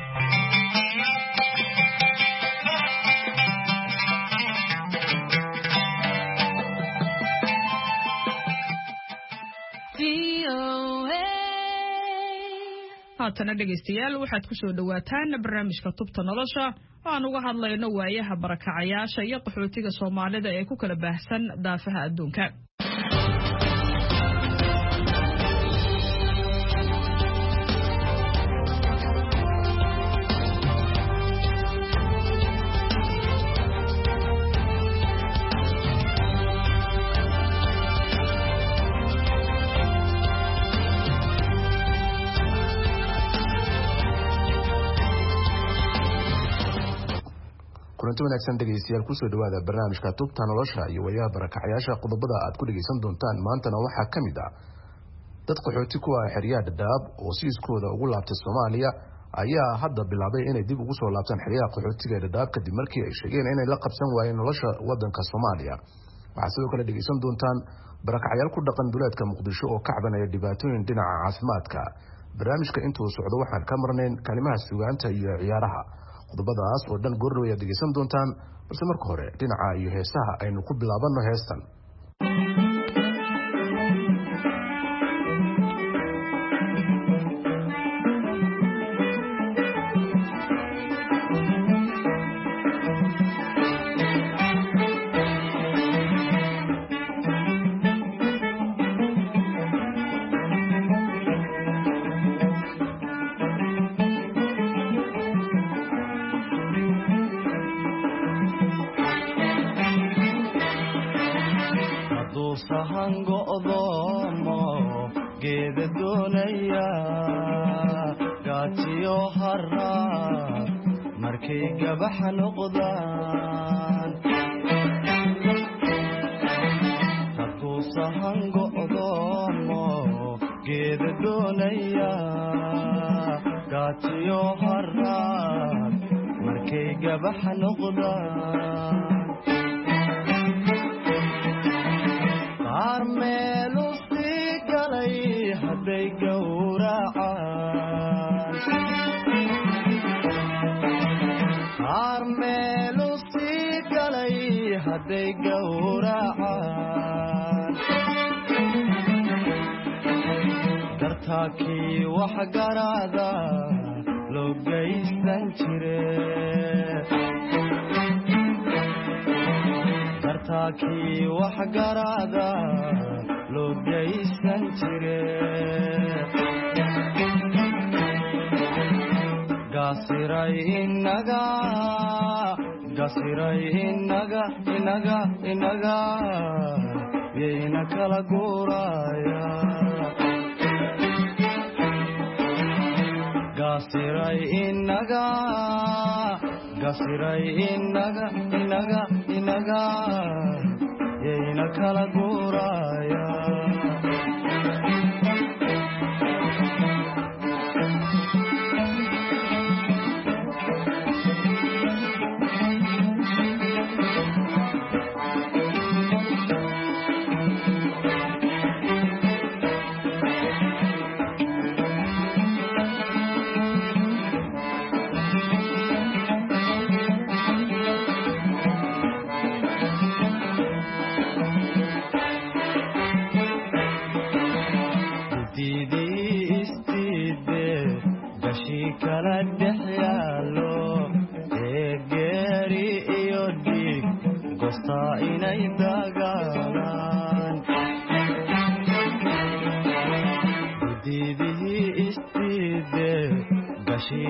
Speaker 20: haatana dhegaystayaal waxaad ku soo dhawaataan barnaamijka tubta nolosha oo aan uga hadlayno waayaha barakacayaasha iyo qaxootiga Soomaalida ee ku kala baahsan daafaha adduunka.
Speaker 21: kulanti wanaagsan dhegeystayaal ku soo dhawaada barnaamijka tubta nolosha iyo waayaha barakacayaasha qodobada aad ku dhageysan doontaan maantana waxaa ka mid ah dad qaxooti ku ah xeryaha Dadaab oo siiskooda ugu laabtay Soomaaliya ayaa hadda bilaabay inay dib ugu soo laabtaan xeryaha qaxootiga Dadaab kadib markii ay sheegeen inay la qabsan waayeen nolosha wadanka Soomaaliya. waxaa sidoo kale dhageysan doontaan barakacayaal ku dhaqan duleedka Muqdisho oo ka cabanaya dhibaatooyin dhinaca caafimaadka. barnaamijka intuu socdo waxaan ka marnayn kalimaha suugaanta iyo ciyaaraha. qodobadaas oo dhan goor dhaweey dhageysan doontaan balse marka hore dhinaca iyo heesaha aynu ku bilaabano heestan.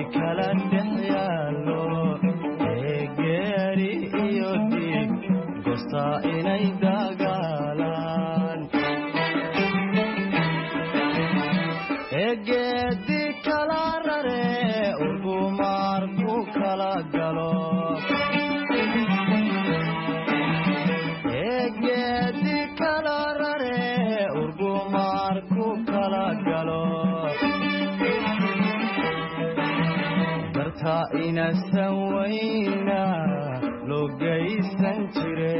Speaker 5: kala dhex yaallo ee geeri iyo dhiig goostaa inay dagaalaan ee geedi kala rare urgumaar ku kala galo ee geedi kala rare urgumaar ku kala galo darta inasan wayna loo geysan jire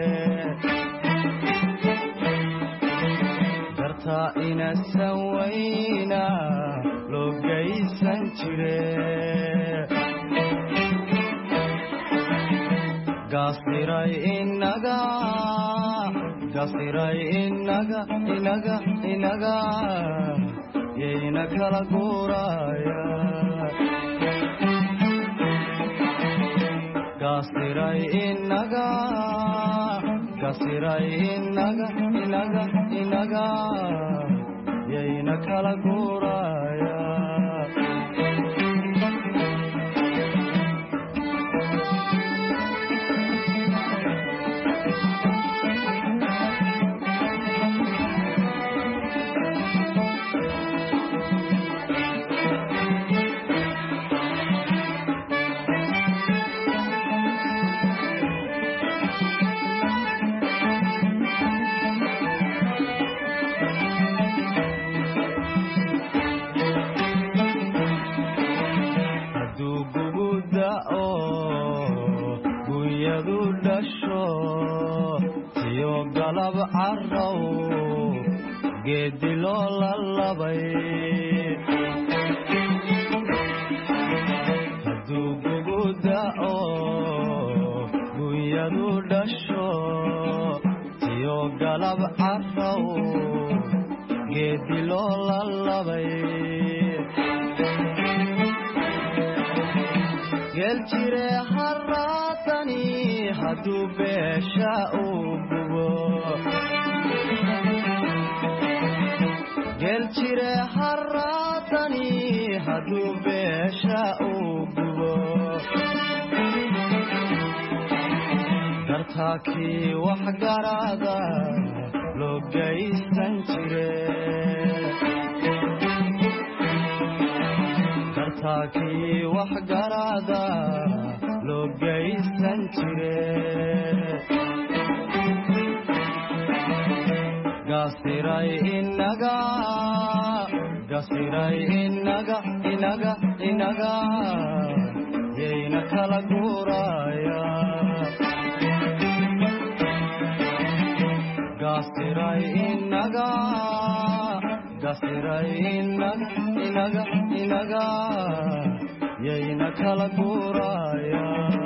Speaker 5: darta inasan wayna loo geysan jire gaasiray inaga gaasiray inaga inaga inaga yayna kala guuraya gaasiray inaga gaasiray inaga inaga inaga yayna kala guuraya carrow geedi loo lalabay hadduu gugu da'o gunyadu dhasho tiyo galab carrow geedi loo lalabay geel jire haraatani hadduu beesha uu gubo geel jire haraatani hadduu beesha uu gubo dartaakii wax garaada loo geysan jire dartaakii wax garaada loo geysan jire gasiray inaga gasiray inaga inaga inaga yayna kala guuraya gasiray inaga gasiray inaga inaga inaga yayna kala guuraya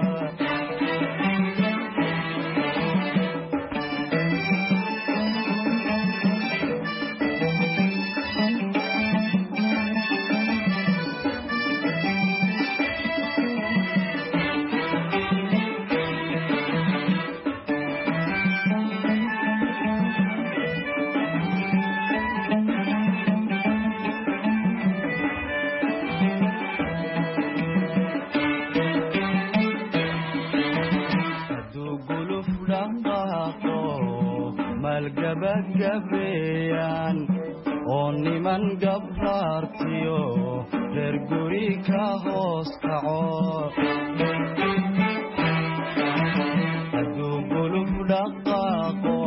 Speaker 5: gabagabeeyaan oo niman gabraartiyo reer guri ka hoos kaco hadduu guluf dhaqaaqo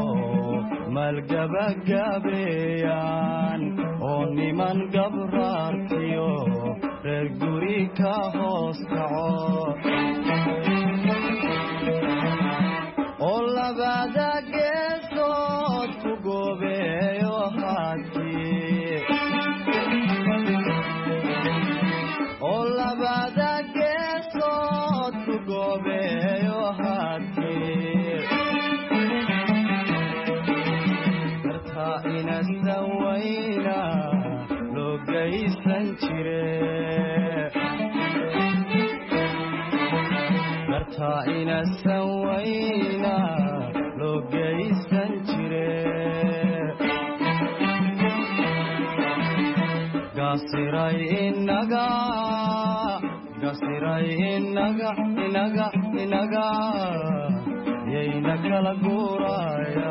Speaker 5: maalgabagabeeyaan oo niman gabraartiyo reer guri ka hoos kaco oo labada geesood ku goobeeyo haddii oo labada geesood ku goobeeyo haddii dartaa inasan wayna loo geysan jire dartaa inasan wayna loo geysan jire gasiray inaga gasiray inaga inaga inaga yayna kala guuraya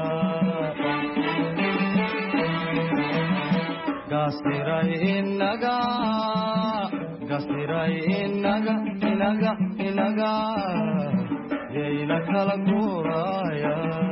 Speaker 5: gasiray inaga gasiray inaga inaga inaga yayna kala guuraya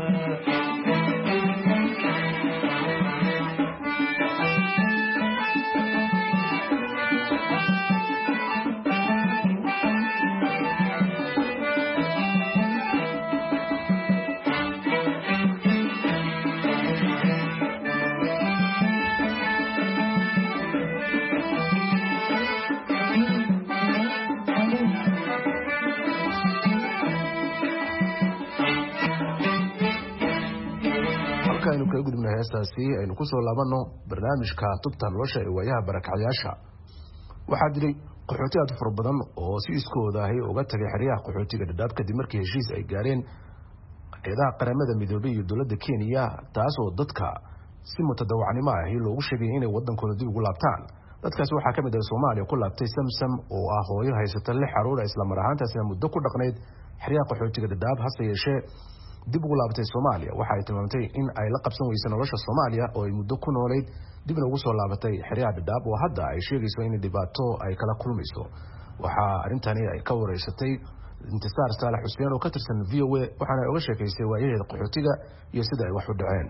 Speaker 21: aynu kaga gudubnay heestaasi aynu ku soo laabano barnaamijka tubta nolosha ee waayaha barakacyaasha waxaa jiray qaxooti aad u fara badan oo si iskooda ahi uga tagay xeryaha qaxootiga dhadhaab kadib markii heshiis ay gaareen hay'adaha qaramada midoobay iyo dowladda Kenya taasoo dadka si mutadawacnimo ahi loogu sheegay inay wadankooda dib ugu laabtaan dadkaas waxaa ka mid ah Soomaaliya ku laabtay Samsam oo ah hooyo haysata lix caruur isla mar ahaantaasina muddo ku dhaqnayd xeryaha qaxootiga dhadhaab hase yeeshee dib ugu laabatay Soomaaliya waxa ay tilmaantay in ay la qabsan weyso nolosha Soomaaliya oo ay muddo ku nooleed dibna ugu soo laabatay xeryaha dhadhaab oo hadda ay sheegayso in dhibaato ay kala kulmayso waxa arintani ay ka wareysatay intisaar Saalax Xuseen oo ka tirsan V O A waxaana ay uga sheekaysay waayaheeda qaxootiga iyo sida ay wax u dhaceen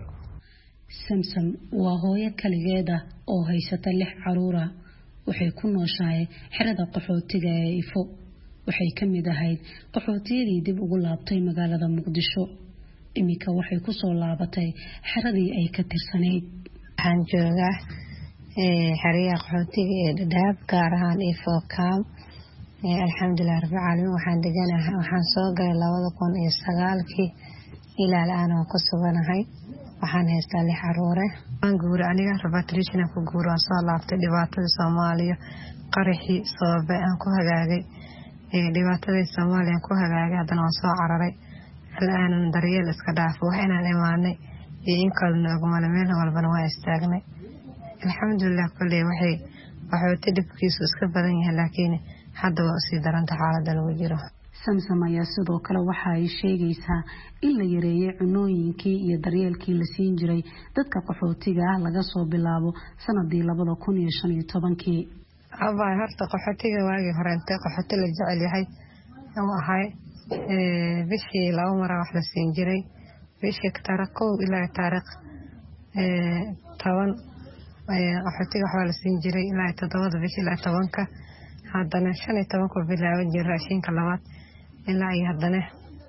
Speaker 6: Samsam waa hooyo kaligeed ah oo haysata lix caruur ah waxay ku nooshahay xerada qaxootiga ee Ifo waxay ka mid ahayd qaxootiyadii dib ugu laabtay magaalada Muqdisho imika waxay ku soo laabatay xeradii ay ka tirsanayd
Speaker 22: waxaan joogaa ee xeryaha qaxootiga ee Dhadhaab gaar ahaan Ifo Camp ee alxamdulillah rabbil caalamiin waxaan deganahay waxaan soo galay labada kun iyo sagaalkii ilaa aan ku suganahay waxaan haystaa lix caruur ah aan guur aniga repatriation ku guur aan soo laabtay dhibaatada Soomaaliya qaraxii sababay aan ku hagaagay ee dhibaatada Soomaaliya ku hagaagay haddana waan soo cararay الآن daryeel iska dhaaf wax inaan imaanay iyo in kale nagumala meel walbana waa istaagnay alxamdulillah kulli waxay waxay dibkiisu iska badan yahay laakiin hadda waa si daranta xaaladda lagu jiro
Speaker 6: Samsam ayaa sidoo kale waxa ay sheegaysaa in la yareeyay cunooyinkii iyo daryeelkii la siin jiray dadka qaxootiga ah laga soo bilaabo sanadii laba kun iyo shan iyo toban-kii
Speaker 22: abaa horta qaxootiga waagi hore intee qaxooti la jecel yahay oo ahay ee bishii laba mar wax la siin jiray bishii taariikh kow ilaa taariikh ee toban ee qaxootiga wax la siin jiray ilaa toddoba bishii ilaa tobanka haddana shan iyo toban ku bilaaban jiray raashinka labaad ilaa iyo haddana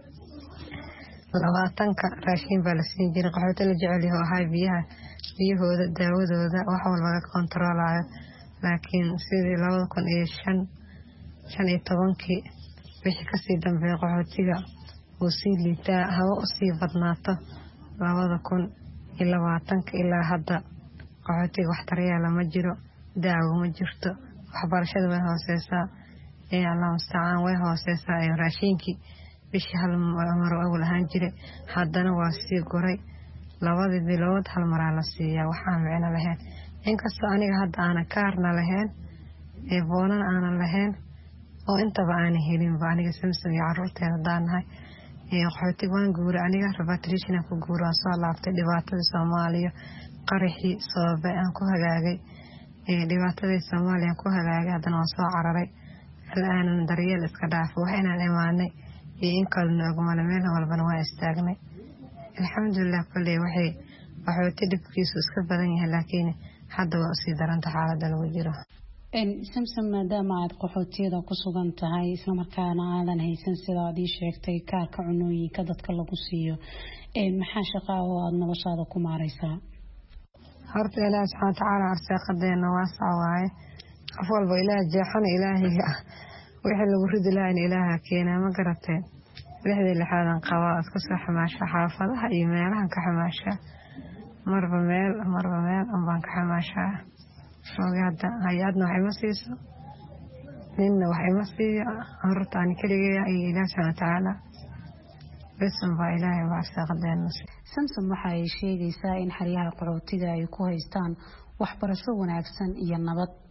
Speaker 22: labaatanka raashin baa la siin jiray qaxooti la jecel yahay oo ahay biyaha biyahooda daawadooda wax walba laga kontroolayo laakiin sidii laba kun iyo shan shan iyo tobankii wixii kasii dambeeyay qaxootiga uu sii liitaa hawo u sii badnaato labada kun iyo labaatanka ilaa hadda qaxootiga wax daryeela ma jiro daawo ma jirto waxbarashada way hooseysaa ee Allah musta'aan way hooseysaa ee raashinkii bishii hal mar oo lahaan jiray haddana waa sii goray labadii bilood hal mar la siiyaa waxaan micno lahayn inkastoo aniga hadda aan kaarna lahayn ee boonan aan lahayn oo intaba aan helin ba aniga Samsam iyo caruurteeda daanahay ee qaxootiga waan guuray aniga repatriation ku guuray soo laabtay dhibaatada Soomaaliya qaraxii sababay aan ku hagaagay ee dhibaatada Soomaaliya ku hagaagay haddana waan soo cararay الآن daryeel iska dhaaf wax inaan imaanay iyo in kale nagumala meel walbana waa istaagnay alxamdulillah kulli waxay waxay dibkiisu iska badan yahay laakiin hadda waa si daranta xaaladda lagu jiro
Speaker 6: in Samsam maadaama aad qaxootiyada ku sugan tahay isla markaana aadan haysan sida aad ii sheegtay kaarka cunooyinka dadka lagu siiyo ee maxaa shaqo oo aad noloshaada ku maareysaa
Speaker 22: horta Ilaahay subhanahu wa ta'ala arsaaqadeena waa saawaay qof walba Ilaahay jeexan Ilaahiga wixii lagu ridi lahayn Ilaaha keenaa ma garatay lixda lixaadan qaba iska soo xamaasha xaafadaha iyo meelahan ka xamaasha marba meel marba meel aan ka xamaasha shaqada hay'adna waxay ma siiso ninna waxay ma siiyo horta aan kaliya Ilaahay subhanahu wa ta'ala bisan baa Ilaahay waa arsaaqadeena
Speaker 6: Samsam waxa ay sheegaysaa in xeryaha qaxootiga ay ku haystaan waxbarasho wanaagsan iyo nabad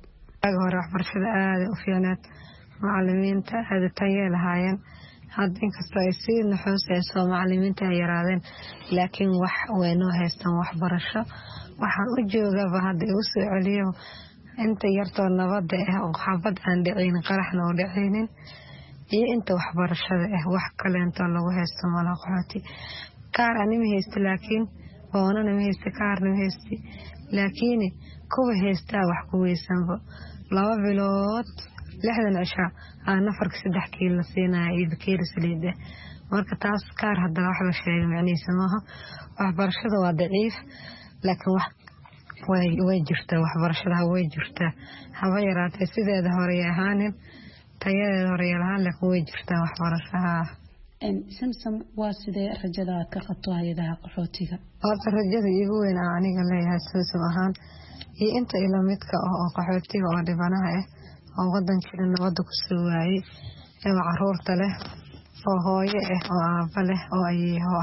Speaker 22: hore waxbarashada aada u fiicneed macalimiinta aada tayee lahaayeen hadda inkastoo ay sii naxuusayso macalimiinta ay yaraadeen laakiin wax waynoo haystaan waxbarasho waxaan u joogaba hadda igu soo celiyo inta yartoo nabada ah oo xabad aan dhicinin qaraxna oo dhicinin iyo inta waxbarashada ah wax kaleentoo lagu haysto malaha qaxooti kaar anima haysta laakiin boonana ma haysta kaarna ma haysta laakiin kuwa haystaa wax ku weysanba laba bilood lixdan cisha aan nafarka saddex kiilo la siinaya iyo bakeeri saliid ah marka taas kaar haddana wax la sheegay macnihiisa maaha waxbarashada waa daciif laakiin wax way way jirtaa waxbarashada way jirtaa haba yaraatee sideeda hore ahaanin tayadeeda hore ahaan laakiin way jirtaa waxbarashada
Speaker 6: samsam waa sidee rajada aad ka qabto hay'adaha qaxootiga
Speaker 22: horta rajada iigu weyn aan aniga leeyahay samsam ahaan iyo inta ila midka ah oo qaxootiga oo dhibanaha ah oo wadankeena nabada ku soo waayay ee caruurta leh oo hooyo ah oo aaba leh oo ay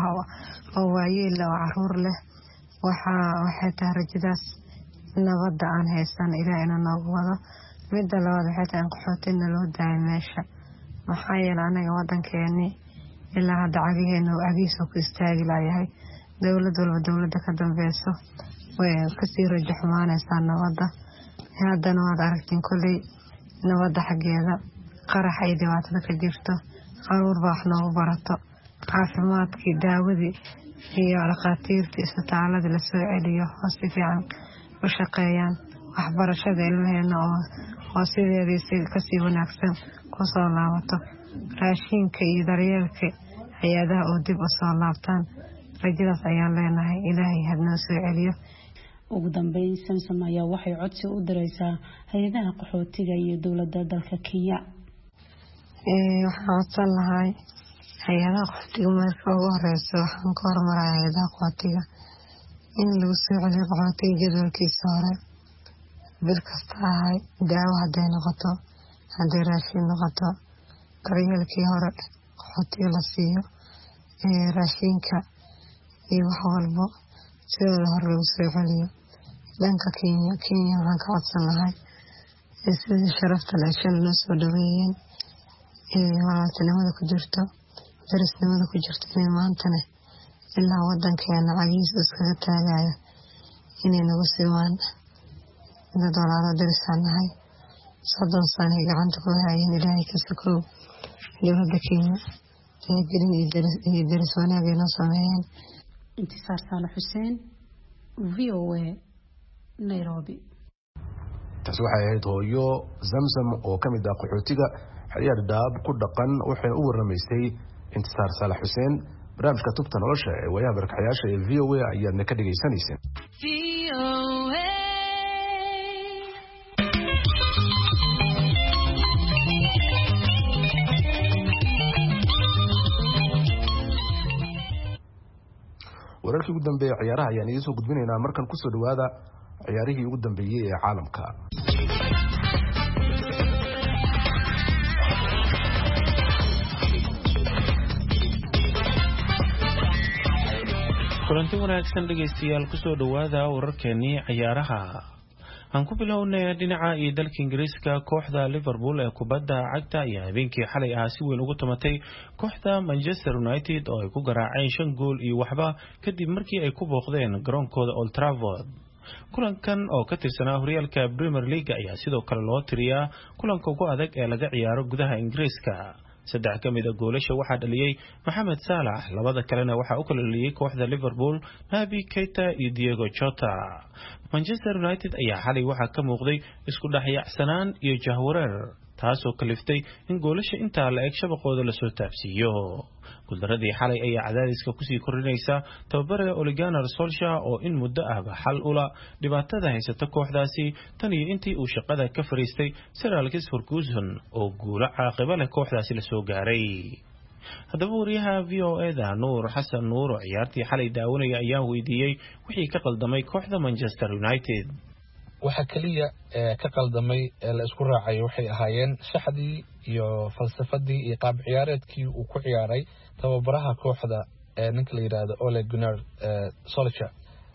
Speaker 22: oo waayeel oo caruur leh waxa waxay tahay rajadaas nabada aan haysan ilaa inaan noogu wado midda labaad waxay tahay qaxootina loo daayo meesha maxaa yeelay anaga wadankeeni ilaa hadda cagiheena oo cagihiisa ku istaagi layahay dowlad walba dowladda ka dambeyso way kasii rajo xumaanaysaa nabada haddana waad aragtiin kolley nabada xaggeeda qarax ay dhibaatada ka jirto caruur baa wax noogu barato caafimaadkii daawadii iyo dhakhaatiirtii isbitaaladii lasoo celiyo oo si fiican u shaqeeyaan waxbarashada ilmaheena oo sideedii kasii wanaagsan kusoo laabato raashinka iyo daryeelka hay-adaha oo dib usoo laabtaan rajadaas ayaan leenahay ilaahay hadnoo soo celiyo
Speaker 6: ugu dambeyn samsam ayaa waxay codsi u diraysaa hay-adaha qaxootiga iyo dowladda dalka Kenya
Speaker 22: waxaan codsan lahay hay-adaha qaxootiga marka ugu horeysa waxaan ka hormaraya hay-adaha qaxootiga in lagu soo celiyo qaxootiga jadwalkiisa hore bil kasta ahay daawo hadday noqoto hadday raashin noqoto daryeelkii hore qaxootiga la siiyo raashinka iyo wax walbo sidooda hore lagu soo celiyo dhanka Kenya Kenya waxaan ka codsan lahay sidii sharafta leh shan loo soo dhaweeyeen walaaltinimada ku jirto darisnimada ku jirto inay maantana ilaa wadankeena cagihiisa iskaga taagaya inay nagu simaan dad walaalo darisaan nahay soddon sano ay gacanta ku hayeen ilaahay ka sokow dowladda Kenya gelin iyo daris wanaag ay noo sameeyeen
Speaker 6: intisaar saalax xuseen v o a Nairobi
Speaker 21: taas waxay ahayd hooyo Zamzam oo ka mid ah qaxootiga xiriir dhaab ku dhaqan waxay u waramaysay intisaar saalax xuseen barnaamijka tubta nolosha ee wayaha barakacayaasha ee v o a ayaadna ka dhageysanaysan wararkii ugu dambeeyay ciyaaraha ayaan idin soo gudbinaynaa markan ku soo dhawaada ciyaarihii ugu dambeeyay ee caalamka
Speaker 7: kulanti wanaagsan dhegaystayaal ku soo dhawaada wararkeenii ciyaaraha aan ku bilownay dhinaca iyo dalka Ingiriiska kooxda Liverpool ee kubadda cagta ayaa habeenkii xalay ah si weyn ugu tumatay kooxda Manchester United oo ay ku garaaceen shan gool iyo waxba kadib markii ay ku booqdeen garoonkooda Old Trafford. kulankan oo ka tirsanaa horyaalka Premier League ayaa sidoo kale loo tiriyaa kulanka ugu adag ee laga ciyaaro gudaha Ingiriiska. saddex ka mid ah goolasha waxaa dhaliyay Mohamed Salah, labada kalena waxaa u kala dhaliyay kooxda Liverpool Naby Keita iyo Diego Jota. Manchester United ayaa xalay waxaa ka muuqday isku dhaxyacsanaan iyo jahwareer taasoo kaliftay in goolasha intaa la eg shabaqooda la soo taabsiiyo. guuldaradii xalay ayaa cadaadiska kusii kordhinaysa tababare Ole Gunnar Solskjaer oo in muddo ahba xal ula dhibaatada haysata kooxdaasi tan iyo intii uu shaqada ka fariistay Sir Alex Ferguson oo guulo caaqiba leh kooxdaasi la soo gaaray. haddaba wariyaha V O A da Nuur Xasan Nuur oo ciyaartii xalay daawanaya ayaa weydiiyey wixii ka qaldamay kooxda Manchester United.
Speaker 8: waxa kaliya ka qaldamay ee la isku raacay waxay ahaayeen shaxdii iyo falsafadii iyo qaab ciyaareedkii uu ku ciyaaray tababaraha kooxda ee ninka la yiraahdo Ole Gunnar Solskjaer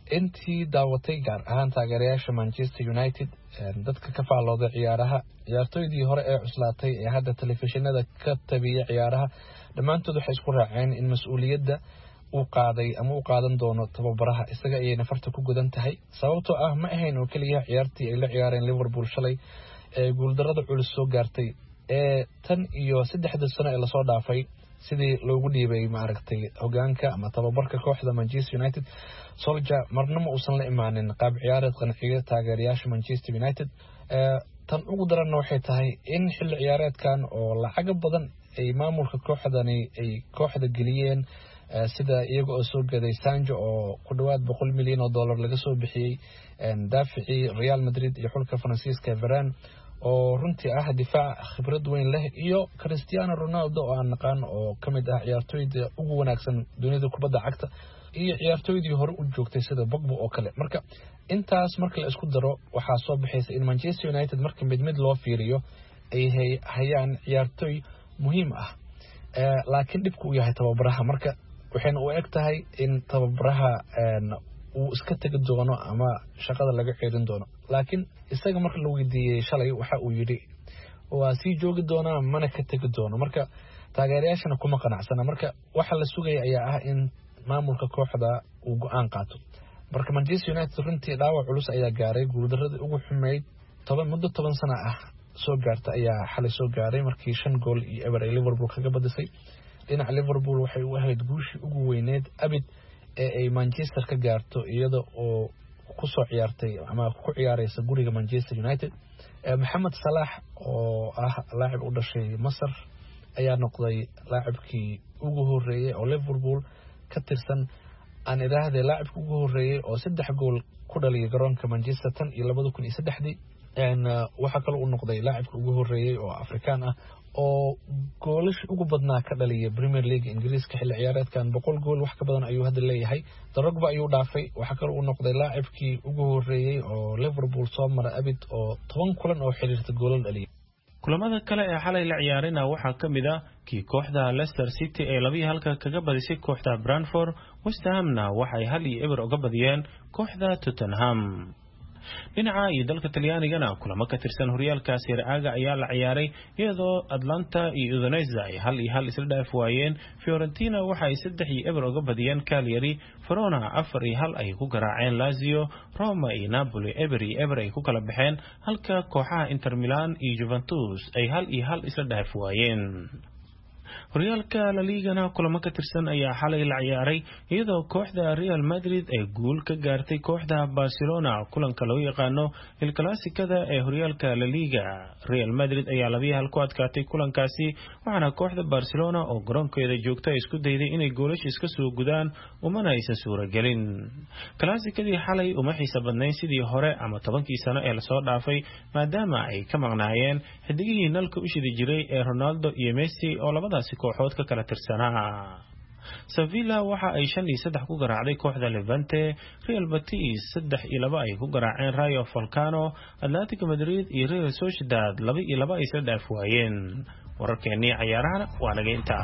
Speaker 8: intii daawatay gaar ahaan taageerayaasha Manchester United dadka ka faalooday ciyaaraha ciyaartoydii hore ee cuslaatay ee hadda telefishinada ka tabiya ciyaaraha dhammaantood waxay isku raaceen in mas'uuliyadda uu qaaday ama uu qaadan doono tababaraha isaga ayay nafarta ku gudan tahay sababtoo ah ma ahayn oo kaliya ciyaartii ay la ciyaareen Liverpool shalay ee guuldarada culus soo gaartay ee tan iyo saddexda sano ee la soo dhaafay sidii loogu dhiibay maaragtay hogaanka ama tababarka kooxda Manchester United Solskjaer marna ma uusan la imaanin qaab ciyaareed qanciga taageerayaasha Manchester United ee tan ugu daran waxay tahay in xilli ciyaareedkan oo lacag badan ay maamulka kooxdani ay kooxda geliyeen sida iyaga oo soo gaday Sancho oo ku dhawaad boqol milyan oo dollar laga soo bixiyay daaficii Real Madrid iyo xulka Faransiiska Varane oo runtii ah difaac khibrad weyn leh iyo Cristiano Ronaldo oo aan naqaan oo kamid ah ciyaartoyda ugu wanaagsan dunida kubadda cagta iyo ciyaartoydii hore u joogtay sida Pogba oo kale marka intaas marka la isku daro waxa soo bixaysa in Manchester United marka mid mid loo fiiriyo ay hayaan ciyaartoy muhiim ah ee laakiin dibku uu yahay tababaraha marka waxayna u eg tahay in tababaraha uu iska tagi doono ama shaqada laga ceerin doono laakiin isaga marka la weydiiyay shalay waxa uu yiri waa sii joogi doona mana ka tagi doono marka taageerayaashana kuma qanacsana marka waxa la sugay ayaa ah in maamulka kooxda uu go'aan qaato marka Manchester United runtii dhaawac culus ayaa gaaray guuldaradii ugu xumeyd toban muddo toban sano ah soo gaartay ayaa xalay soo gaaray markii shan gool iyo eber ay Liverpool kaga badisay dhinaca Liverpool waxay u ahayd guushii ugu weyneed abid ee ay Manchester ka gaarto iyada oo ku soo ciyaartay ama ku ciyaaraysa guriga Manchester United Mohamed Salah oo ah laacib u dhashay Masar ayaa noqday laacibkii ugu horeeyay oo Liverpool ka tirsan aan iraahday laacibkii ugu horeeyay oo saddex gool ku dhaliyay garoonka Manchester tan iyo laba kun iyo saddex een waxa kale uu noqday laacibkii ugu horeeyay oo Afrikaan ah oo goolash ugu badnaa ka dhaliyay Premier League Ingiriiska xilli ciyaareedkan boqol gool wax ka badan ayuu hadda leeyahay Drogba ayuu dhaafay waxa kale uu noqday laacibkii ugu horeeyay oo Liverpool soo maray abid oo toban kulan oo xiriirta goolal dhaliyay
Speaker 7: kulamada kale ee xalay la ciyaarina waxaa ka mid ah kii kooxda Leicester City ee laba iyo hal kaga badisay kooxda Brentford West Hamna waxay hal iyo eber uga badiyeen kooxda Tottenham dhinaca iyo dalka Talyaanigana kulamo ka tirsan horyaalka Serie A ayaa la ciyaaray iyadoo Atlanta iyo Udinese ay hal iyo hal isla dhaaf waayeen Fiorentina waxay saddex iyo eber uga badiyeen Cagliari Verona afar iyo hal ay ku garaaceen Lazio Roma iyo Napoli eber iyo eber ay ku kala baxeen halka kooxaha Inter Milan iyo Juventus ay hal iyo hal isla dhaaf waayeen horyaalka La Ligana kulamo ka tirsan ayaa xalay la ciyaaray iyadoo kooxda Real Madrid ay guul ka gaartay kooxda Barcelona kulanka loo yaqaano El Clasicada ee horyaalka La Liga Real Madrid ayaa laba iyo hal ku adkaatay kulankaasi waxaana kooxda Barcelona oo garoonkeeda joogta isku dayday inay goolasho iska soo gudaan umana aysan suuragelin Clasicadii xalay uma xiisa badnayn sidii hore ama tobankii sano ee la soo dhaafay maadaama ay ka maqnaayeen xidigihii nalka u shidi jiray ee Ronaldo iyo Messi oo labadaasi kooxood ka kala tirsanaa Sevilla waxa ay shan iyo saddex ku garaacday kooxda Levante Real Betis saddex iyo laba ay ku garaaceen Rayo Vallecano Atletico Madrid iyo Real Sociedad laba iyo laba ay isla dhaaf waayeen wararkeennii ciyaaraha waa naga intaa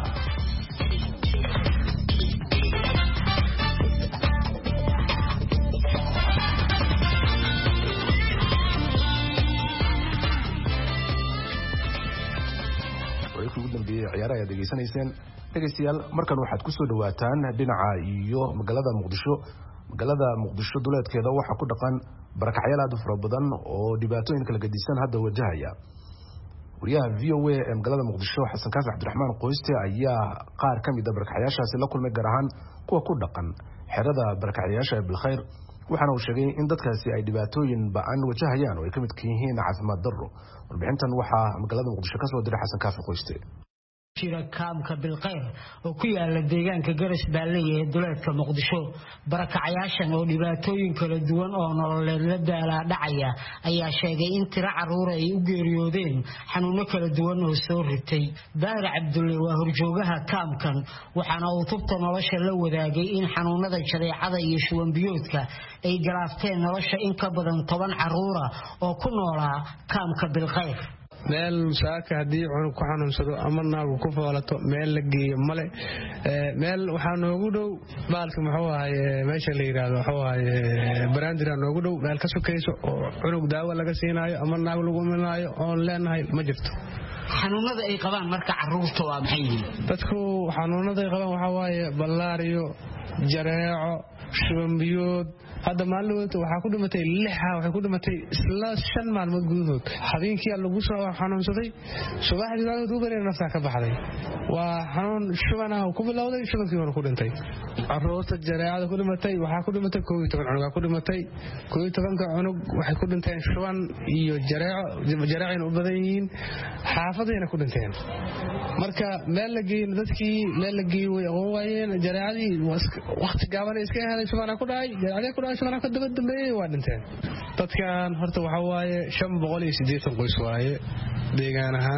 Speaker 21: ciyaaraha aad degeysanayseen dhegeystayaal markan waxaad ku soo dhawaataan dhinaca iyo magaalada Muqdisho magaalada Muqdisho duleedkeeda waxa ku dhaqan barakacyaal aad u fara badan oo dhibaatooyin kala gedisan hadda wajahaya wariyaha V O A ee magaalada Muqdisho Xasan Kaafi Cabdiraxmaan Qoyste ayaa qaar ka mid ah barakacyaashaasi la kulmay gaar ahaan kuwa ku dhaqan xerada barakacyaasha ee Bilkhayr waxaana uu sheegay in dadkaasi ay dhibaatooyin ba'an wajahayaan oo ay ka mid yihiin caafimaad darro warbixintan waxaa magaalada Muqdisho ka soo diray Xasan Kaafi Qoyste
Speaker 9: jira kaamka Bilkhayr oo ku yaala deegaanka Garas Baaleey ee duleedka Muqdisho barakacayaashan oo dhibaatooyin kala duwan oo nololeed la daala dhacaya ayaa sheegay in tiro caruur ay u geeriyoodeen xanuuno kala duwan oo soo ritay Daahir Cabdulle waa horjoogaha kaamkan waxaana uu tubta nolosha la wadaagay in xanuunada jadeecada iyo shuban biyoodka ay galaafteen nolosha in ka badan toban caruur oo ku noolaa kaamka Bilkhayr
Speaker 10: meel saaka haddii cunug ku xanuunsado ama naagu ku foolato meel la geeyo male meel waxaa noogu dhow baalka muxuu ahaye meesha la yidhaahdo muxuu ahaye baraandira noogu dhow meel ka sokayso oo cunug daawo laga siinaayo ama naag lagu uminaayo oon leenahay ma jirto.
Speaker 9: xanuunada ay qabaan marka carruurta waa maxay yihiin?
Speaker 10: dadku xanuunada ay qabaan waxaa waaye ballaariyo, jareeco, shuban biyood. hadda maalmood waxaa ku dhimatay lixa waxay ku dhimatay isla shan maalmood gudahood. habeenkii lagu soo xanuunsaday subaxdii waa uu bari nafta ka baxday. waa xanuun shubana ku bilowday shubankii hore ku dhintay. carruurta jareecada ku dhimatay waxaa ku dhimatay koob iyo toban cunug ku dhimatay. koob iyo toban ka cunug waxay ku dhinteen shuban iyo jareeco jareecayna u badan yihiin xaafadayna ku dhinteen. marka meel la geeyay dadkii meel la geeyay way aqoon waayeen jareecadii waqti gaaban iska helay shubana ku dhacay jareecada ku dhacay shubana ka daba dambeeyay waa dhinteen. dadkan horta waxa waaye shan boqol iyo siddeetan qoys waaye deegaan ahaan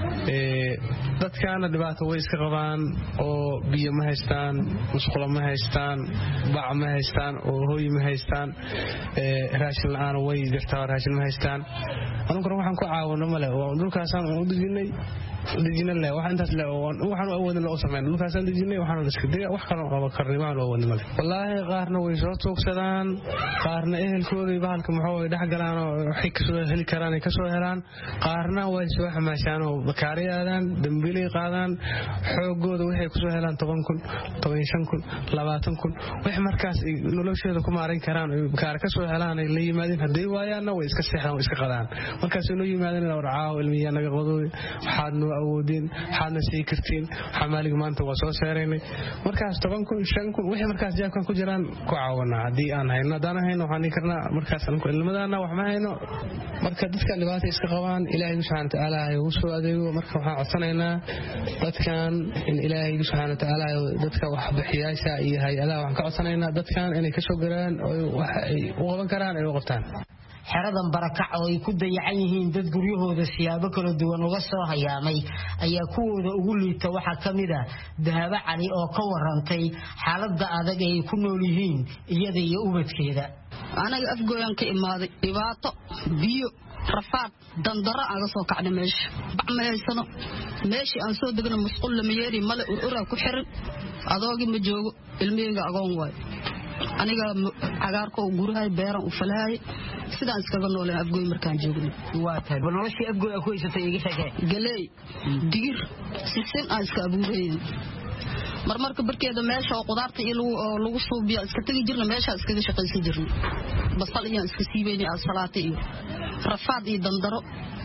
Speaker 10: ee dadkaana dhibaato way iska qabaan oo biyo ma haystaan, musqulo ma haystaan, bac ma haystaan, oo hooy ma haystaan, ee raashin la'aan way jirtaa raashin ma haystaan. anuguna waxaan ku caawino male oo dhulkaasaan u dejinay dejinay le waxaan intaas le oo waxaan awoodin loo sameeyay dhulkaasaan dejinay waxaan la iska diga wax kale oo qaba karnimo loo wadin male. wallaahi qaarna way soo toogsadaan, qaarna ehelkooda bahalka muxuu ay dhax galaan oo waxay ka soo heli karaan ay ka soo helaan, qaarna way soo xamaashaan oo bakaariyadaan dambiilay qaadaan xoogooda waxay ku soo helaan toban kun, toban iyo shan kun, labaatan kun wax markaas noloshooda ku maareyn karaan oo bakaar ka soo helaan ay la yimaadeen haday waayaana way iska seexdaan oo iska qadaan. markaas inuu yimaadeen oo raaco ilmiya naga qodooy waxaad noo awoodin waxaadna sii kartiin xamaaliga maanta waa soo saaraynay. markaas toban kun, shan kun wixii markaas jaabkan ku jiraan ku caawana haddii aan hayno haddaan hayno waxaan dhihi karnaa markaas ilmadana wax ma hayno. marka dadka dhibaato iska qabaan ilaahay subxaanahu wa ta'aala ay ugu soo adeego. marka waxaan codsanaynaa dadkan in ilaahay subxaanahu wa ta'aala dadka wax bixiyaasha iyo hay'adaha waxaan ka codsanaynaa dadkan inay ka soo garaan oo wax ay u qaban karaan ay u qabtaan.
Speaker 9: xeradan barakac oo ay ku dayacan yihiin dad guryahooda siyaabo kala duwan uga soo hayaamay ayaa kuwooda ugu liita waxaa ka mid ah Dahaba Cali oo ka warantay xaaladda adag ay ku nool yihiin iyada iyo ubadkeeda.
Speaker 11: anaga afgooyan ka imaaday dhibaato biyo rafaad dandara aga soo kacday meesha bac ma haysano meeshii aan soo degno musqul lama yeeri male urura ku xiran adoogi ma joogo ilmiyga agoon waay aniga cagaarka oo gurahay beeran u falahay sidaan iskaga nooleen afgooy markaan joogno.
Speaker 9: waa tahay noloshii afgooy ku haysatay iga shaqee
Speaker 11: galay digir sisin aan iska abuurayeen marmarka barkeeda meesha oo qudaarta iyo lagu suubiyo iska tagi jirna meesha iska shaqaysan jirna basal iyo iska siibeynay asalaati iyo rafaad iyo dandaro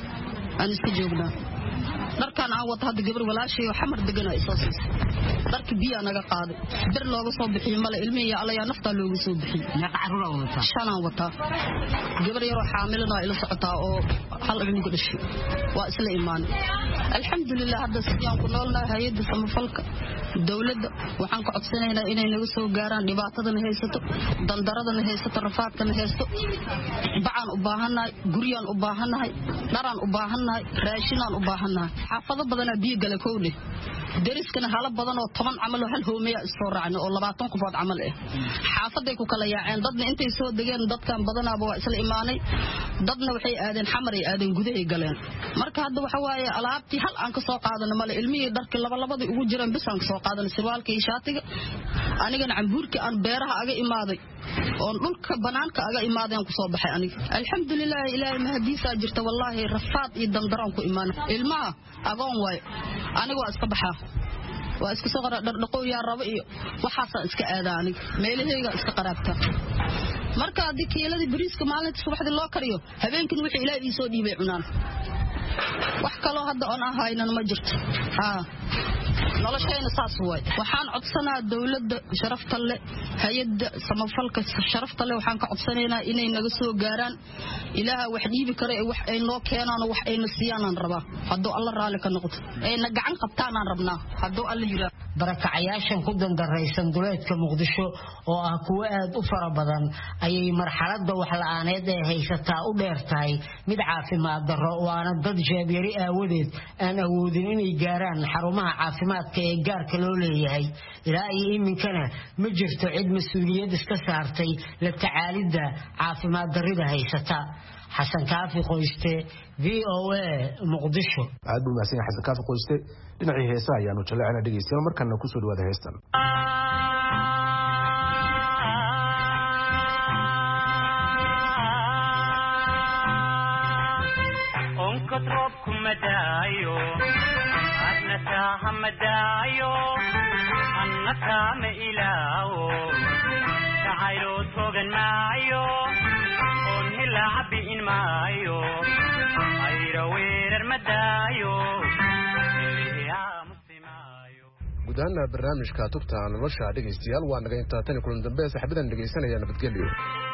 Speaker 11: aan iska joognaa. dharkan aan wata hadda gabar walaashay oo xamar degan ay soo siisay dharkii biyo naga qaaday bir looga soo bixiyo male ilmihiisa alla yaa nafta looga soo bixiyay
Speaker 9: naqa carruur wata
Speaker 11: shanaan wata gabar yar oo xaamilana ila socotaa oo hal ilmiga dhashay waa isla iimaan alxamdulillah hadda sidaan ku noolnahay hay'adda samafalka dawladda waxaan ka codsanaynaa inay naga soo gaaraan dhibaatadana haysato dandaradana haysato rafaadkana haysto bacaan u baahanahay guriyaan u baahanahay dharaan u baahanahay raashinaan u baahanahay xaafado badan biyo gala koowle dariskana hala badan oo toban camal oo hal hoomeeya soo raacno oo labaatan qofood camal ah xaafaday ku kala yaaceen dadna intay soo dageen dadkan badanaaba waa isla iimaanay dadna waxay aadeen xamar ay aadeen gudahay galeen. marka hadda waxa waaye alaabtii hal aan ka soo qaadano male ilmihii dharkii laba labadii ugu jireen bis aan ka soo qaadano sirwaalkii shaatiga anigana cambuurkii aan beeraha aga imaaday oo dhulka banaanka aga imaadeen ku soo baxay aniga alxamdulillah ilaahay mahadiisa jirta wallahi rafaad iyo dandaraan ku iimaanay ilmaha agoon way aniga waa iska baxaa waa iska soo qara dhaqo yaa rabo iyo waxaas iska aadaa aniga meelahayga iska qaraabta. marka hadii kiiladii bariiska maalinta subaxdii loo kariyo habeenkii wixii ilaahay ii soo dhiibay cunaan wax kale hadda aan ahaynan ma jirto. ha noloshayna saas way waxaan codsanaa dawladda sharafta leh hay'adda samafalka sharafta leh waxaan ka codsanaynaa inay naga soo gaaraan ilaaha wax dhiibi kare wax ay noo keenaan wax ay nasiyaan rabaa hadduu alla raali ka noqdo ay na gacan qabtaan aan rabnaa hadduu alla yiraahdo.
Speaker 9: barakacayaashan ku dandaraysan duleedka Muqdisho oo ah kuwa aad u fara badan ayay marxaladda wax la'aaneed ee haysataa u dheertahay mid caafimaad darro waana dad qarshaad yari aawadeed aan awoodin inay gaaraan xarumaha caafimaadka ee gaarka loo leeyahay ilaa iyo iminkana ma jirto cid mas-uuliyad iska saartay la tacaalidda caafimaad darrida haysata xasan kaafi qoyste v o a muqdisho
Speaker 21: aad buu mahadsan yahay xasan kaafi qoyste dhinacii heesaha ayaanu jaleecana dhegeystayaal markana kusoo dhawaada heestan
Speaker 5: roobku madaayo adna taaha madaayo anna taama ilaawo jacayloo togan maayo oon hilaaca bi'in maayo ayra weerar madaayo
Speaker 21: guud ahaana barnaamijka tubta nolosha dhegeystayaal waa naga intaa tan kulan dambe saaxiibadan dhegeysanaya nabadgelyo